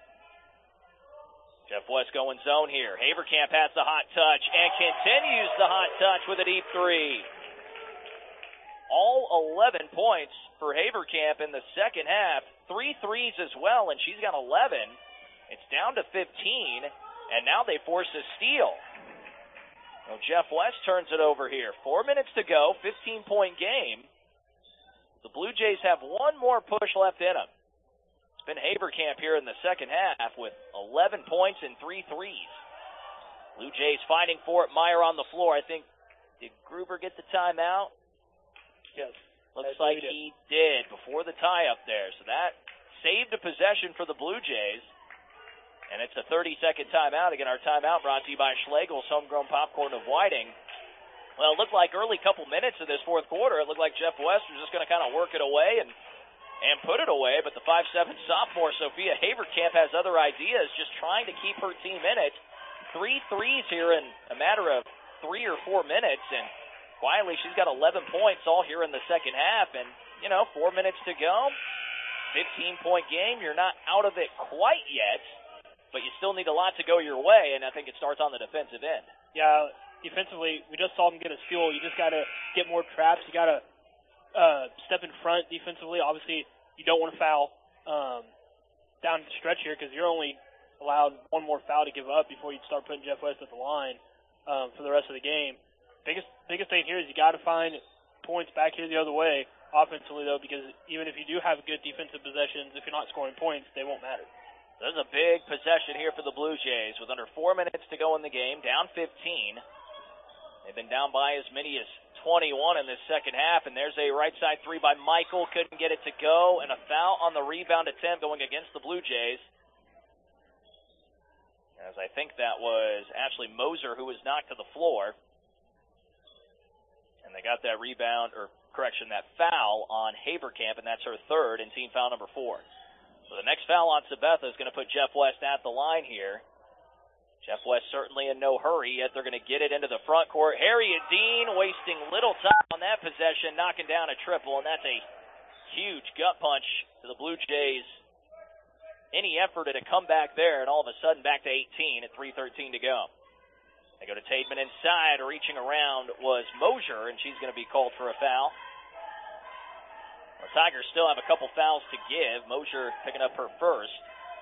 Jeff West going zone here. Haverkamp has the hot touch and continues the hot touch with a deep three. All eleven points for Haverkamp in the second half. Three threes as well, and she's got eleven. It's down to fifteen, and now they force a steal. Well, Jeff West turns it over here. Four minutes to go, fifteen-point game. The Blue Jays have one more push left in them. It's been Haverkamp here in the second half with eleven points and three threes. Blue Jays fighting for it. Meyer on the floor. I think, did Gruber get the timeout? Yes. Looks like he did before the tie-up there. So that saved a possession for the Blue Jays. And it's a thirty-second timeout. Again, our timeout brought to you by Schlegel's Homegrown Popcorn of Whiting. Well, it looked like early couple minutes of this fourth quarter, it looked like Jeff West was just going to kind of work it away and and put it away. But the five seven sophomore, Sophia Haverkamp, has other ideas, just trying to keep her team in it. Three threes here in a matter of three or four minutes. And quietly, she's got eleven points all here in the second half. And, you know, four minutes to go. fifteen-point game. You're not out of it quite yet. But you still need a lot to go your way, and I think it starts on the defensive end. Yeah, defensively, we just saw them get a steal. You just got to get more traps. You got to uh, step in front defensively. Obviously, you don't want to foul um, down the stretch here because you're only allowed one more foul to give up before you start putting Jeff West at the line um, for the rest of the game. Biggest biggest thing here is you got to find points back here the other way offensively, though, because even if you do have good defensive possessions, if you're not scoring points, they won't matter. There's a big possession here for the Blue Jays with under four minutes to go in the game, down fifteen. They've been down by as many as twenty-one in this second half, and there's a right side three by Michael. Couldn't get it to go, and a foul on the rebound attempt going against the Blue Jays. As I think that was Ashley Moser who was knocked to the floor. And they got that rebound, or correction, that foul on Haverkamp, and that's her third and team foul number four. So the next foul on Sabetha is going to put Jeff West at the line here. Jeff West certainly in no hurry, yet they're going to get it into the front court. Harriet Dean wasting little time on that possession, knocking down a triple, and that's a huge gut punch to the Blue Jays. Any effort at a comeback there, and all of a sudden back to eighteen at three thirteen to go. They go to Tademan inside. Reaching around was Mosier, and she's going to be called for a foul. The Tigers still have a couple fouls to give. Mosier picking up her first.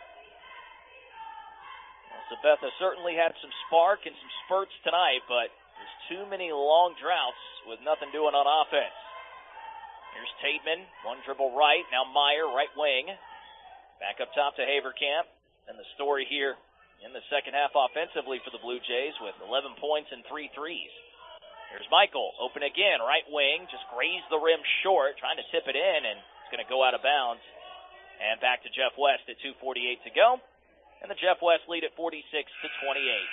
Well, Sabetha certainly had some spark and some spurts tonight, but there's too many long droughts with nothing doing on offense. Here's Tademan, one dribble right. Now Meyer, right wing. Back up top to Haverkamp. And the story here in the second half offensively for the Blue Jays with eleven points and three threes. Here's Michael, open again, right wing, just grazed the rim short, trying to tip it in, and it's going to go out of bounds. And back to Jeff West at two forty-eight to go. And the Jeff West lead at forty-six to twenty-eight.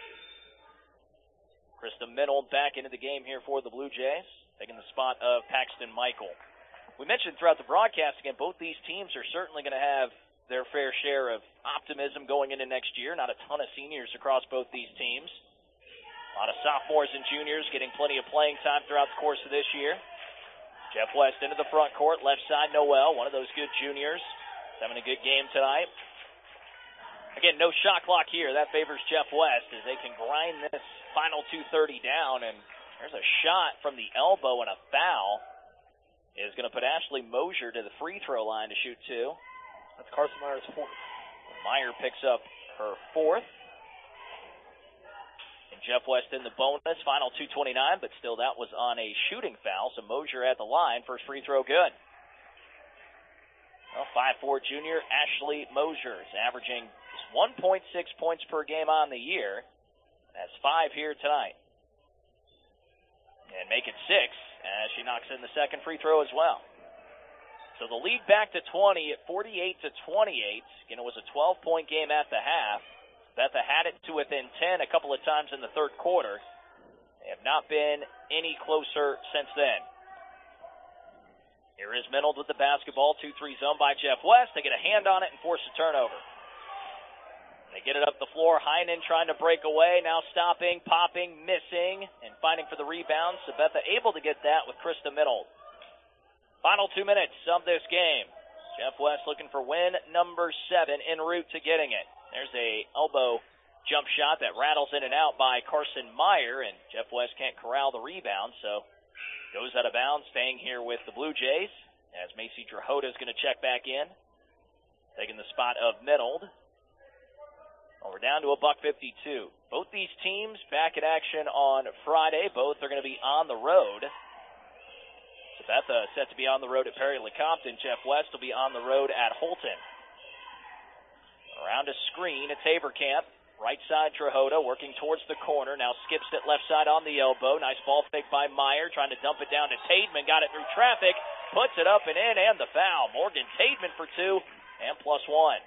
Krista Minold back into the game here for the Blue Jays, taking the spot of Paxton Michael. We mentioned throughout the broadcast, again, both these teams are certainly going to have their fair share of optimism going into next year. Not a ton of seniors across both these teams. A lot of sophomores and juniors getting plenty of playing time throughout the course of this year. Jeff West into the front court, left side Noel, one of those good juniors. Having a good game tonight. Again, no shot clock here. That favors Jeff West as they can grind this final two thirty down. And there's a shot from the elbow and a foul. is going to put Ashley Mosier to the free throw line to shoot two. That's Carson Meyer's fourth. Meyer picks up her fourth. And Jeff West in the bonus, final two twenty-nine, but still that was on a shooting foul, so Mosier at the line, first free throw good. Well, five foot four junior Ashley Mosier is averaging one point six points per game on the year. That's five here tonight. And make it six as she knocks in the second free throw as well. So the lead back to twenty at forty-eight to twenty-eight. Again, it was a twelve-point game at the half. Betha had it to within ten a couple of times in the third quarter. They have not been any closer since then. Here is Minold with the basketball. two three zone by Jeff West. They get a hand on it and force a turnover. They get it up the floor. Heinen trying to break away. Now stopping, popping, missing, and fighting for the rebound. Sabetha able to get that with Krista Minold. Final two minutes of this game. Jeff West looking for win number seven en route to getting it. There's a elbow jump shot that rattles in and out by Carson Meyer, and Jeff West can't corral the rebound, so goes out of bounds, staying here with the Blue Jays, as Macy Drahota is going to check back in, taking the spot of Minold. Well, we're down to a buck fifty-two. Both these teams back in action on Friday. Both are going to be on the road. Sabetha set to be on the road at Perry Lecompton. Jeff West will be on the road at Holton. Around a screen, it's Haverkamp. Right side, Drahota working towards the corner. Now skips it left side on the elbow. Nice ball fake by Meyer, trying to dump it down to Tademan. Got it through traffic. Puts it up and in, and the foul. Morgan Tademan for two, and plus one.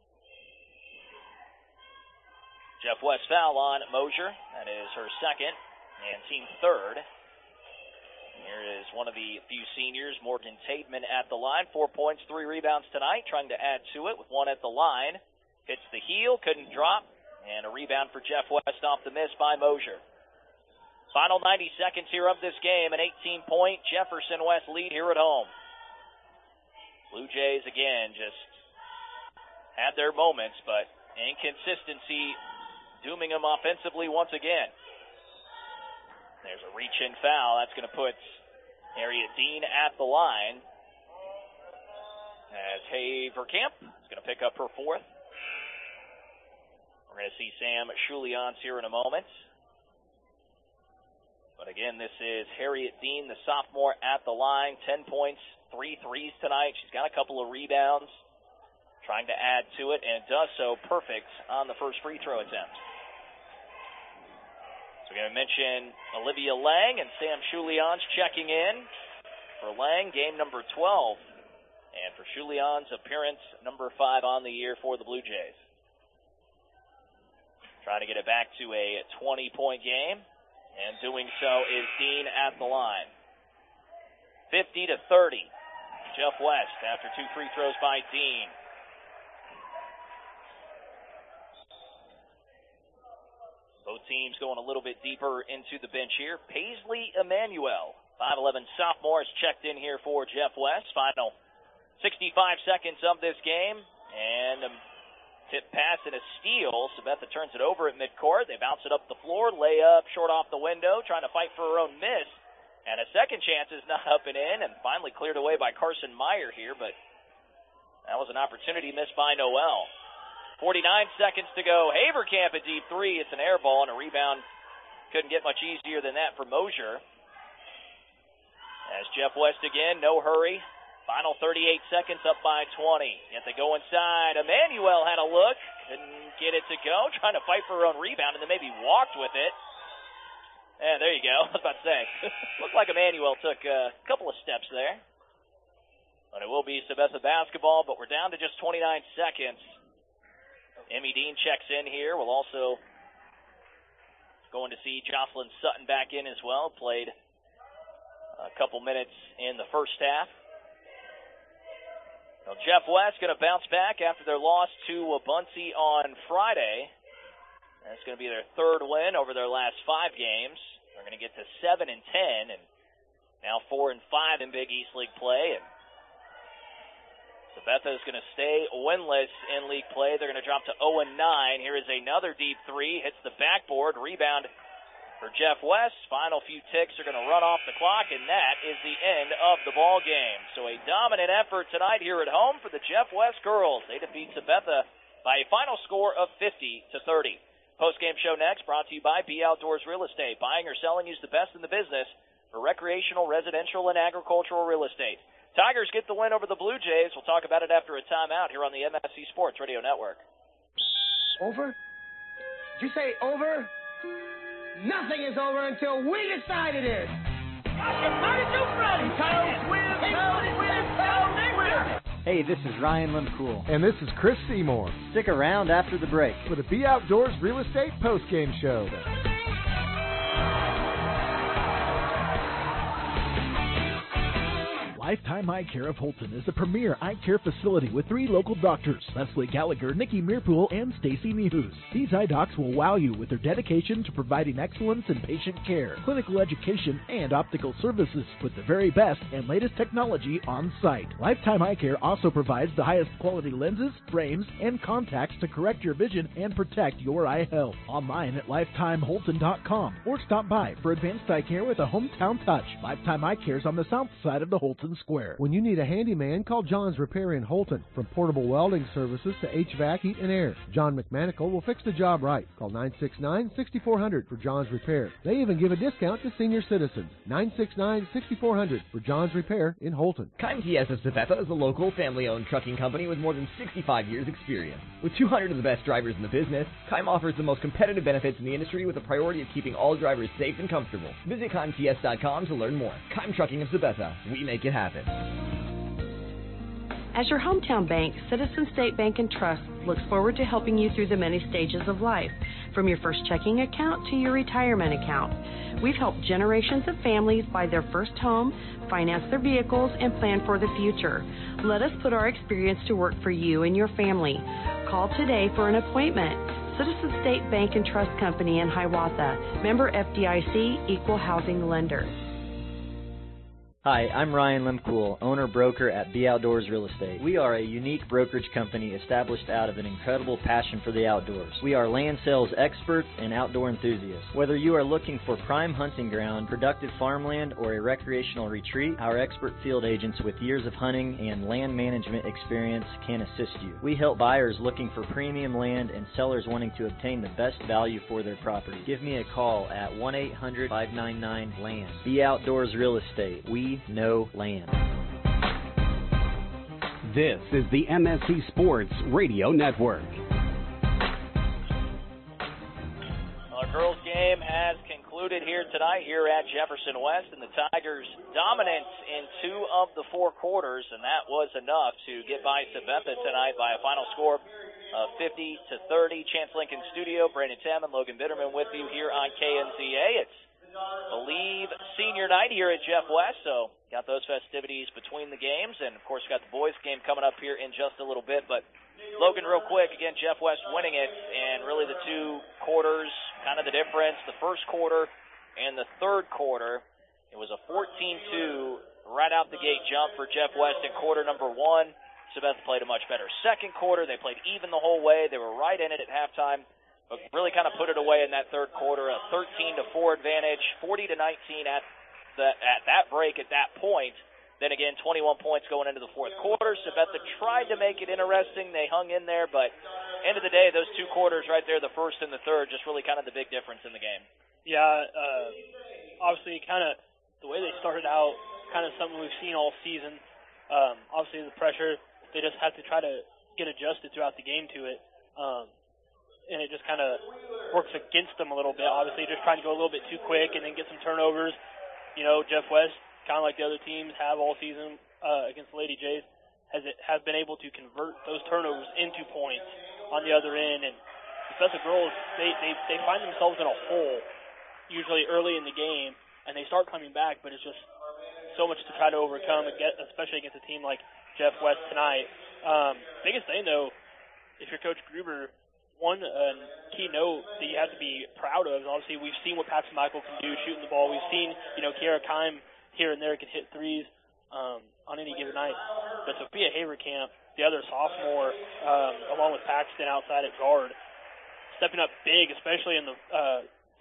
Jeff West foul on Mosier. That is her second, and team third. Here is one of the few seniors, Morgan Tademan, at the line. Four points, three rebounds tonight, trying to add to it with one at the line. Hits the heel, couldn't drop, and a rebound for Jeff West off the miss by Mosier. Final ninety seconds here of this game, an eighteen-point Jefferson West lead here at home. Blue Jays, again, just had their moments, but inconsistency dooming them offensively once again. There's a reach-in foul. That's going to put Harriet Dean at the line, as Haverkamp is going to pick up her fourth. We're going to see Sam Schulians here in a moment. But again, this is Harriet Dean, the sophomore, at the line. Ten points, three threes tonight. She's got a couple of rebounds, trying to add to it, and does so perfect on the first free throw attempt. So we're going to mention Olivia Lang and Sam Schulians checking in. For Lang, game number twelve. And for Schulians, appearance number five on the year for the Blue Jays. Trying to get it back to a twenty-point game, and doing so is Dean at the line. fifty to thirty. Jeff West after two free throws by Dean. Both teams going a little bit deeper into the bench here. Paisley Emmanuel, five eleven sophomore, is checked in here for Jeff West. Final sixty-five seconds of this game, and um, tip pass and a steal. Sabetha turns it over at midcourt. They bounce it up the floor. Layup short off the window, trying to fight for her own miss. And a second chance is not up and in, and finally cleared away by Carson Meyer here, but that was an opportunity missed by Noel. forty-nine seconds to go. Haverkamp a deep three. It's an air ball, and a rebound couldn't get much easier than that for Mosier. As Jeff West again, no hurry. Final thirty-eight seconds, up by twenty. Yet they go inside. Emmanuel had a look. Couldn't get it to go. Trying to fight for her own rebound, and then maybe walked with it. And there you go. I was about to say. Looked like Emmanuel took a couple of steps there. But it will be Sabetha basketball, but we're down to just twenty-nine seconds. Emmy Dean checks in here. We'll also going to see Jocelyn Sutton back in as well. Played a couple minutes in the first half. Well, Jeff West going to bounce back after their loss to Buncie on Friday. That's going to be their third win over their last five games. They're going to get to seven and ten, and now four and five in Big East League play. And Sabetha is going to stay winless in league play. They're going to drop to oh and nine. Here is another deep three. Hits the backboard. Rebound for Jeff West. Final few ticks are going to run off the clock, and that is the end of the ball game. So a dominant effort tonight here at home for the Jeff West girls. They defeat Sabetha by a final score of fifty to thirty. Post-game show next, brought to you by B Outdoors Real Estate. Buying or selling is the best in the business for recreational, residential, and agricultural real estate. Tigers get the win over the Blue Jays. We'll talk about it after a timeout here on the M S C Sports Radio Network. Over? Did you say over? Nothing is over until we decide it is. Hey, this is Ryan Limcool. And this is Chris Seymour. Stick around after the break for the B Outdoors Real Estate Postgame Show. Lifetime Eye Care of Holton is the premier eye care facility with three local doctors, Leslie Gallagher, Nikki Meerpool, and Stacy Mehus. These eye docs will wow you with their dedication to providing excellence in patient care, clinical education, and optical services with the very best and latest technology on site. Lifetime Eye Care also provides the highest quality lenses, frames, and contacts to correct your vision and protect your eye health. Online at lifetime holton dot com or stop by for advanced eye care with a hometown touch. Lifetime Eye Care is on the south side of the Holton Square. When you need a handyman, call John's Repair in Holton. From portable welding services to H V A C, heat, and air, John McManical will fix the job right. Call nine six nine, six four zero zero for John's Repair. They even give a discount to senior citizens. nine six nine, six four zero zero for John's Repair in Holton. Keim T S of Sabetha is a local, family-owned trucking company with more than sixty-five years experience. With two hundred of the best drivers in the business, Keim offers the most competitive benefits in the industry with a priority of keeping all drivers safe and comfortable. Visit Keim T S dot com to learn more. Keim Trucking of Sabetha. We make it happen. As your hometown bank, Citizen State Bank and Trust looks forward to helping you through the many stages of life, from your first checking account to your retirement account. We've helped generations of families buy their first home, finance their vehicles, and plan for the future. Let us put our experience to work for you and your family. Call today for an appointment. Citizen State Bank and Trust Company in Hiawatha. Member F D I C, Equal Housing Lender. Hi, I'm Ryan Limcool, owner-broker at B Outdoors Real Estate. We are a unique brokerage company established out of an incredible passion for the outdoors. We are land sales experts and outdoor enthusiasts. Whether you are looking for prime hunting ground, productive farmland, or a recreational retreat, our expert field agents with years of hunting and land management experience can assist you. We help buyers looking for premium land and sellers wanting to obtain the best value for their property. Give me a call at one eight hundred, five nine nine, land. B Outdoors Real Estate. We know land. This is the M S C Sports Radio Network. Our girls' game has concluded here tonight here at Jefferson West, and the Tigers' dominance in two of the four quarters, and that was enough to get by Sabetha tonight by a final score of fifty to thirty. Chance Lincoln Studio, Brandon Tam and Logan Bitterman with you here on K N Z A. It's Believe senior night here at Jeff West, so got those festivities between the games, and of course got the boys game coming up here in just a little bit. But Logan, real quick, again, Jeff West winning it, and really the two quarters, kind of the difference, the first quarter and the third quarter. It was a fourteen two right out the gate jump for Jeff West in quarter number one. Sabetha played a much better second quarter. They played even the whole way. They were right in it at halftime, but really kind of put it away in that third quarter. A thirteen to four advantage, forty to nineteen at the at that break at that point. Then again, twenty-one points going into the fourth quarter. Sabetha tried to make it interesting. They hung in there, but end of the day, those two quarters right there, the first and the third, just really kind of the big difference in the game. Yeah, uh, obviously kind of the way they started out, kind of something we've seen all season. Um, obviously the pressure, they just have to try to get adjusted throughout the game to it. Um, and it just kind of works against them a little bit. Obviously, just trying to go a little bit too quick and then get some turnovers. You know, Jeff West, kind of like the other teams have all season uh, against the Lady Jays, has it, have been able to convert those turnovers into points on the other end. And especially girls, they, they, they find themselves in a hole usually early in the game, and they start coming back, but it's just so much to try to overcome, especially against a team like Jeff West tonight. Um, biggest thing, though, if you're Coach Gruber, one uh, key note that you have to be proud of is obviously we've seen what Patsy Michael can do shooting the ball. We've seen, you know, Kiara Keim here and there can hit threes um, on any given night. But Sophia Haverkamp, the other sophomore, um, along with Paxton outside at guard, stepping up big, especially in the uh,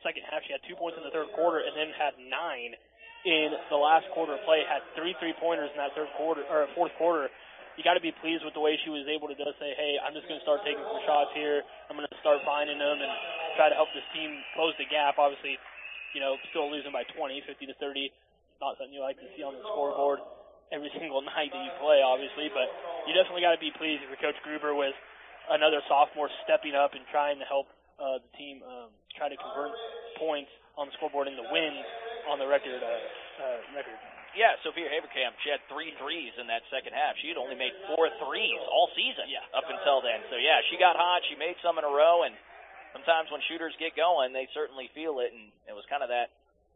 second half. She had two points in the third quarter and then had nine in the last quarter of play. Had three three-pointers in that third quarter or fourth quarter. You got to be pleased with the way she was able to just say, hey, I'm just going to start taking some shots here. I'm going to start finding them and try to help this team close the gap. Obviously, you know, still losing by twenty, fifty to thirty. Not something you like to see on the scoreboard every single night that you play, obviously, but you definitely got to be pleased with Coach Gruber with another sophomore stepping up and trying to help uh, the team um, try to convert points on the scoreboard into wins on the record. Uh, uh, record. Yeah, Sophia Haverkamp, she had three threes in that second half. She had only made four threes all season yeah. up until then. So, yeah, she got hot. She made some in a row, and sometimes when shooters get going, they certainly feel it, and it was kind of that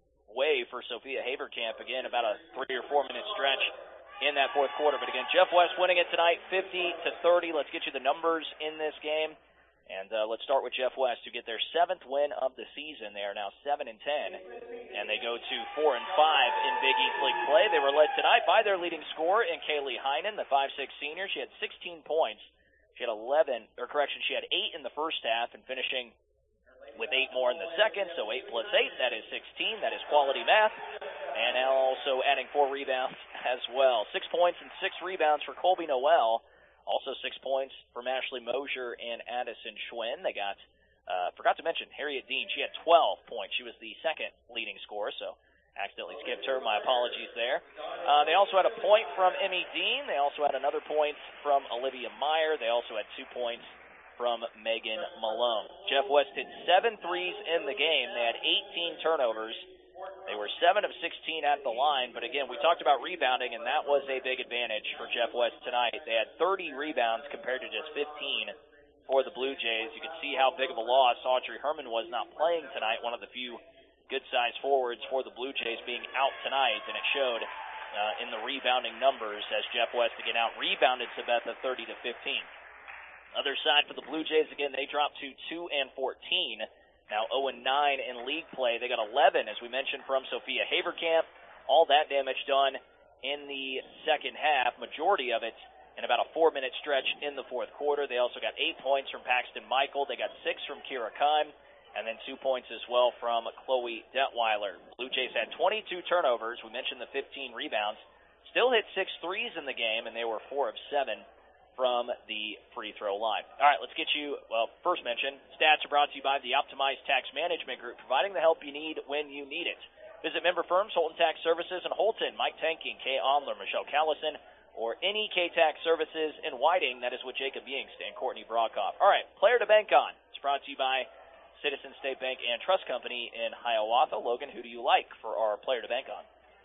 way for Sophia Haverkamp. Again, about a three or four minute stretch in that fourth quarter. But again, Jeff West winning it tonight, fifty to thirty. Let's get you the numbers in this game. And uh, let's start with Jeff West, who get their seventh win of the season. They are now seven and ten, and they go to four and five in Big East League play. They were led tonight by their leading scorer in Kaylee Heinen, the five six senior. She had sixteen points. She had eleven, or correction, she had eight in the first half, and finishing with eight more in the second. So eight plus eight, that is sixteen. That is quality math. And now also adding four rebounds as well. Six points and six rebounds for Colby Noel. Also six points from Ashley Mosier and Addison Schwinn. They got, uh, forgot to mention, Harriet Dean. She had twelve points. She was the second leading scorer, so accidentally skipped her. My apologies there. Uh, they also had a point from Emmy Dean. They also had another point from Olivia Meyer. They also had two points from Megan Malone. Jeff West hit seven threes in the game. They had eighteen turnovers. They were seven of sixteen at the line, but again, we talked about rebounding, and that was a big advantage for Jeff West tonight. They had thirty rebounds compared to just fifteen for the Blue Jays. You could see how big of a loss Audrey Herman was not playing tonight, one of the few good-sized forwards for the Blue Jays being out tonight, and it showed uh, in the rebounding numbers as Jeff West again out-rebounded Sabetha thirty to fifteen. Other side for the Blue Jays, again, they dropped to two and fourteen. Now oh and nine in league play. They got eleven, as we mentioned, from Sophia Haverkamp. All that damage done in the second half, majority of it in about a four-minute stretch in the fourth quarter. They also got eight points from Paxton Michael. They got six from Kira Kime, and then two points as well from Chloe Detweiler. Blue Jays had twenty-two turnovers. We mentioned the fifteen rebounds. Still hit six threes in the game, and they were four of seven from the free throw line. All right, let's get you, well, first mention, stats are brought to you by the Optimized Tax Management Group, providing the help you need when you need it. Visit member firms, Holton Tax Services in Holton, Mike Tanking, Kay Omler, Michelle Callison, or any K-Tax Services in Whiting. That is with Jacob Yingst and Courtney Brockhoff. All right, player to bank on. It's brought to you by Citizen State Bank and Trust Company in Hiawatha. Logan, who do you like for our player to bank on?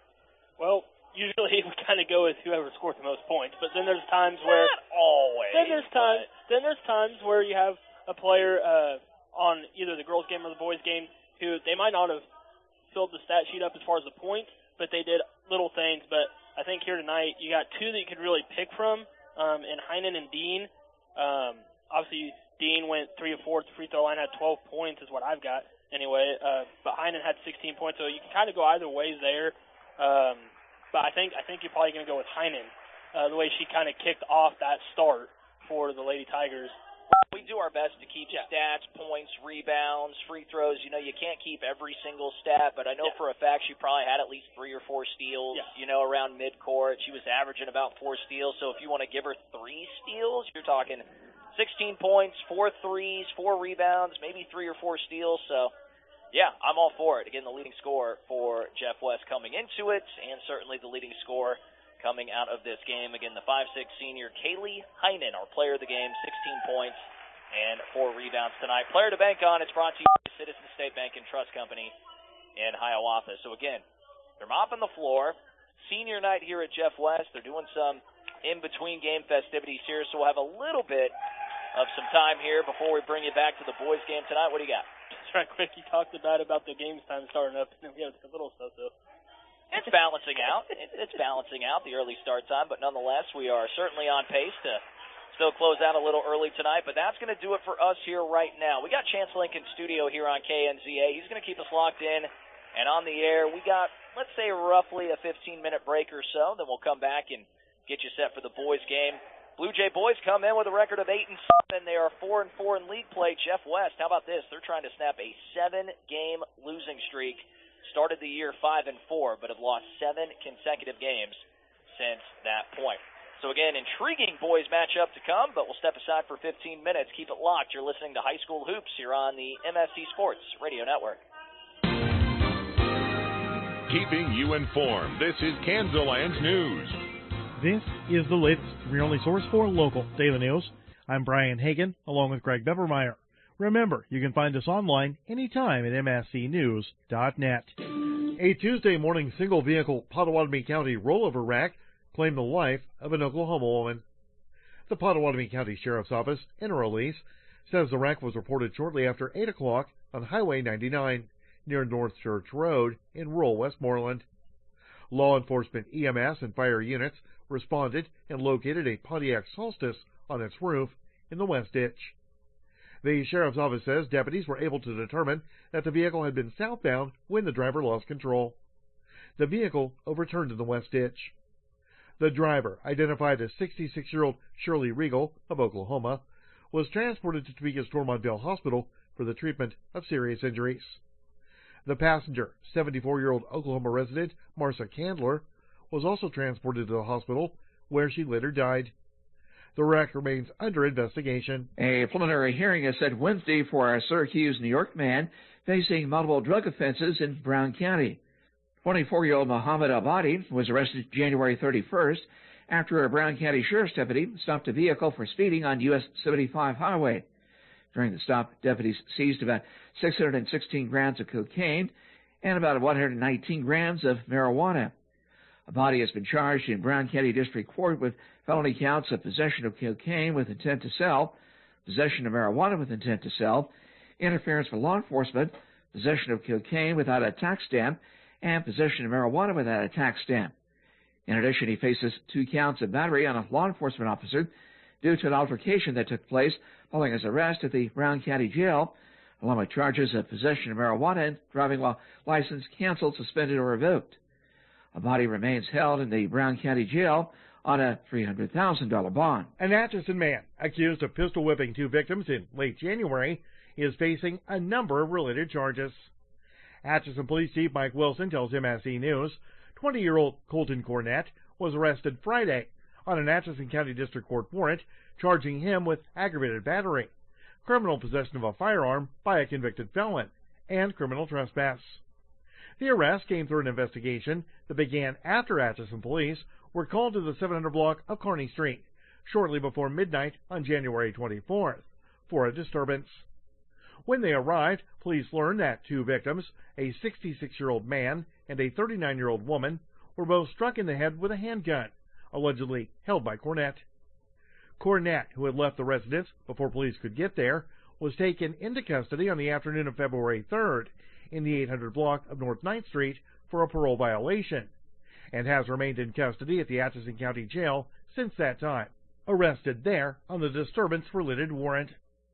Well, usually we kind of go with whoever scored the most points, but then there's times where not always. Then there's times. Then there's times where you have a player uh, on either the girls' game or the boys' game who they might not have filled the stat sheet up as far as the points, but they did little things. But I think here tonight you got two that you could really pick from, um, in Heinen and Dean. Um, obviously, Dean went three of four at the free throw line, had twelve points, is what I've got anyway. Uh, but Heinen had sixteen points, so you can kind of go either ways there. Um, But I think I think you're probably going to go with Heinen, uh, the way she kind of kicked off that start for the Lady Tigers. We do our best to keep yeah. stats, points, rebounds, free throws. You know, you can't keep every single stat, but I know yeah. for a fact she probably had at least three or four steals, yeah. you know, around midcourt. She was averaging about four steals, so if you want to give her three steals, you're talking sixteen points, four threes, four rebounds, maybe three or four steals, so... Yeah, I'm all for it. Again, the leading scorer for Jeff West coming into it, and certainly the leading scorer coming out of this game. Again, the five six senior Kaylee Heinen, our player of the game, sixteen points and four rebounds tonight. Player to bank on, it's brought to you by Citizen State Bank and Trust Company in Hiawatha. So again, they're mopping the floor. Senior night here at Jeff West. They're doing some in-between game festivities here, so we'll have a little bit of some time here before we bring you back to the boys' game tonight. What do you got? Right quick, you talked about about the games time starting up, and then we have the little stuff, though. It's balancing out. It's balancing out, the early start time, but nonetheless, we are certainly on pace to still close out a little early tonight, but that's going to do it for us here right now. We got Chance Lincoln studio here on K N Z A. He's going to keep us locked in and on the air. We got, let's say, roughly a fifteen-minute break or so, then we'll come back and get you set for the boys' game. Blue Jay boys come in with a record of eight and seven. They are four and four in league play. Jeff West, how about this? They're trying to snap a seven-game losing streak. Started the year five and four, but have lost seven consecutive games since that point. So again, intriguing boys matchup to come, but we'll step aside for fifteen minutes. Keep it locked. You're listening to High School Hoops here on the M S C Sports Radio Network. Keeping you informed, this is Kansas News. This is the latest, your only source for local daily news. I'm Brian Hagan, along with Greg Bevermeyer. Remember, you can find us online anytime at M S C news dot net. A Tuesday morning single-vehicle Pottawatomie County rollover wreck claimed the life of an Oklahoma woman. The Pottawatomie County Sheriff's Office, in a release, says the wreck was reported shortly after eight o'clock on Highway ninety-nine, near North Church Road in rural Westmoreland. Law enforcement, E M S, and fire units responded and located a Pontiac Solstice on its roof in the west ditch. The Sheriff's Office says deputies were able to determine that the vehicle had been southbound when the driver lost control. The vehicle overturned in the west ditch. The driver, identified as sixty-six-year-old Shirley Regal of Oklahoma, was transported to Topeka Stormont-Vail Hospital for the treatment of serious injuries. The passenger, seventy-four-year-old Oklahoma resident Marcia Candler, was also transported to the hospital, where she later died. The wreck remains under investigation. A preliminary hearing is set Wednesday for a Syracuse, New York man facing multiple drug offenses in Brown County. twenty-four-year-old Muhammad Abadi was arrested January thirty-first after a Brown County Sheriff's deputy stopped a vehicle for speeding on U S seventy-five highway. During the stop, deputies seized about six hundred sixteen grams of cocaine and about one hundred nineteen grams of marijuana. Abadi has been charged in Brown County District Court with felony counts of possession of cocaine with intent to sell, possession of marijuana with intent to sell, interference with law enforcement, possession of cocaine without a tax stamp, and possession of marijuana without a tax stamp. In addition, he faces two counts of battery on a law enforcement officer due to an altercation that took place following his arrest at the Brown County Jail, along with charges of possession of marijuana and driving while license canceled, suspended, or revoked. Abadi remains held in the Brown County Jail on a three hundred thousand dollars bond. An Atchison man accused of pistol whipping two victims in late January is facing a number of related charges. Atchison Police Chief Mike Wilson tells M S C News twenty-year-old Colton Cornett was arrested Friday on an Atchison County District Court warrant charging him with aggravated battery, criminal possession of a firearm by a convicted felon, and criminal trespass. The arrest came through an investigation that began after Atchison police were called to the seven hundred block of Kearney Street shortly before midnight on January twenty-fourth for a disturbance. When they arrived, police learned that two victims, a sixty-six-year-old man and a thirty-nine-year-old woman, were both struck in the head with a handgun, allegedly held by Cornett. Cornett, who had left the residence before police could get there, was taken into custody on the afternoon of February third in the eight hundred block of North ninth Street for a parole violation, and has remained in custody at the Atchison County Jail since that time, arrested there on the disturbance-related warrant.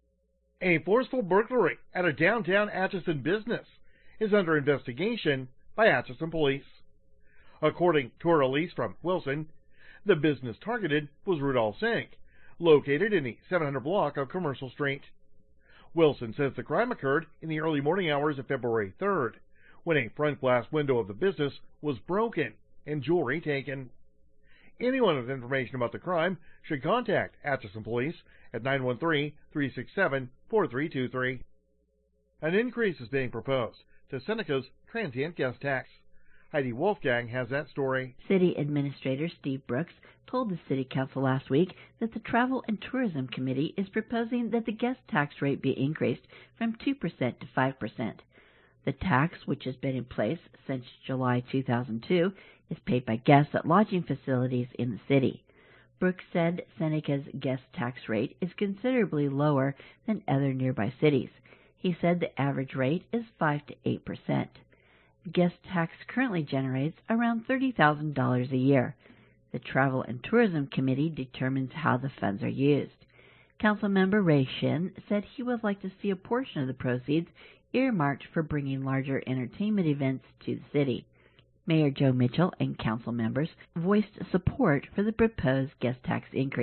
A forceful burglary at a downtown Atchison business is under investigation by Atchison police. According to a release from Wilson, the business targeted was Rudolph Sink, located in the seven hundred block of Commercial Street. Wilson says the crime occurred in the early morning hours of February third, when a front glass window of the business was broken and jewelry taken. Anyone with information about the crime should contact Atchison Police at nine one three, three six seven, four three two three. An increase is being proposed to Seneca's transient guest tax. Heidi Wolfgang has that story. City Administrator Steve Brooks told the City Council last week that the Travel and Tourism Committee is proposing that the guest tax rate be increased from two percent to five percent. The tax, which has been in place since July two thousand two, is paid by guests at lodging facilities in the city. Brooks said Seneca's guest tax rate is considerably lower than other nearby cities. He said the average rate is five to eight percent. Guest tax currently generates around thirty thousand dollars a year. The Travel and Tourism Committee determines how the funds are used. Councilmember Ray Shin said he would like to see a portion of the proceeds earmarked for bringing larger entertainment events to the city. Mayor Joe Mitchell and council members voiced support for the proposed guest tax increase.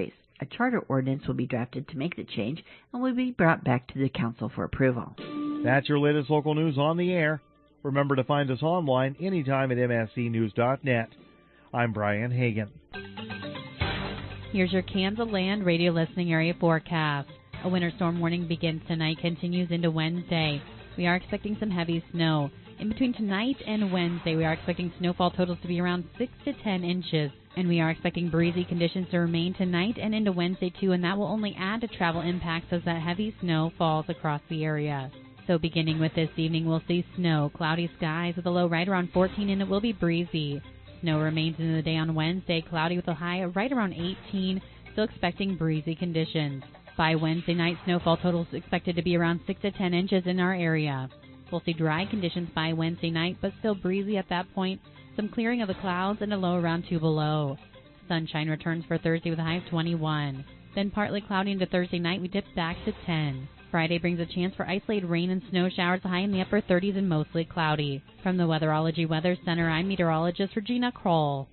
A charter ordinance will be drafted to make the change and will be brought back to the council for approval. That's your latest local news on the air. Remember to find us online anytime at m s c news dot net. I'm Brian Hagan. Here's your Kansas Land radio listening area forecast. A winter storm warning begins tonight, continues into Wednesday. We are expecting some heavy snow. In between tonight and Wednesday, we are expecting snowfall totals to be around six to ten inches. And we are expecting breezy conditions to remain tonight and into Wednesday, too, and that will only add to travel impacts as that heavy snow falls across the area. So beginning with this evening, we'll see snow, cloudy skies with a low right around fourteen, and it will be breezy. Snow remains into the day on Wednesday, cloudy with a high right around eighteen, still expecting breezy conditions. By Wednesday night, snowfall totals expected to be around six to ten inches in our area. We'll see dry conditions by Wednesday night, but still breezy at that point. Some clearing of the clouds and a low around two below. Sunshine returns for Thursday with a high of twenty-one. Then partly cloudy into Thursday night, we dip back to ten. Friday brings a chance for isolated rain and snow showers, high in the upper thirties and mostly cloudy. From the Weatherology Weather Center, I'm meteorologist Regina Kroll.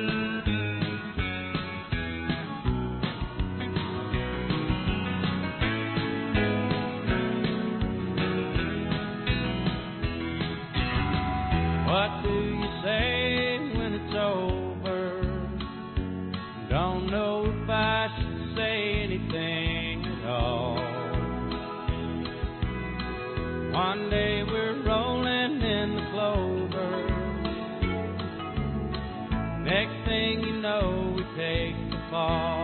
What do you say when it's over? Don't know if I should say anything at all. One day we're rolling in the clover. Next thing you know, we take the fall.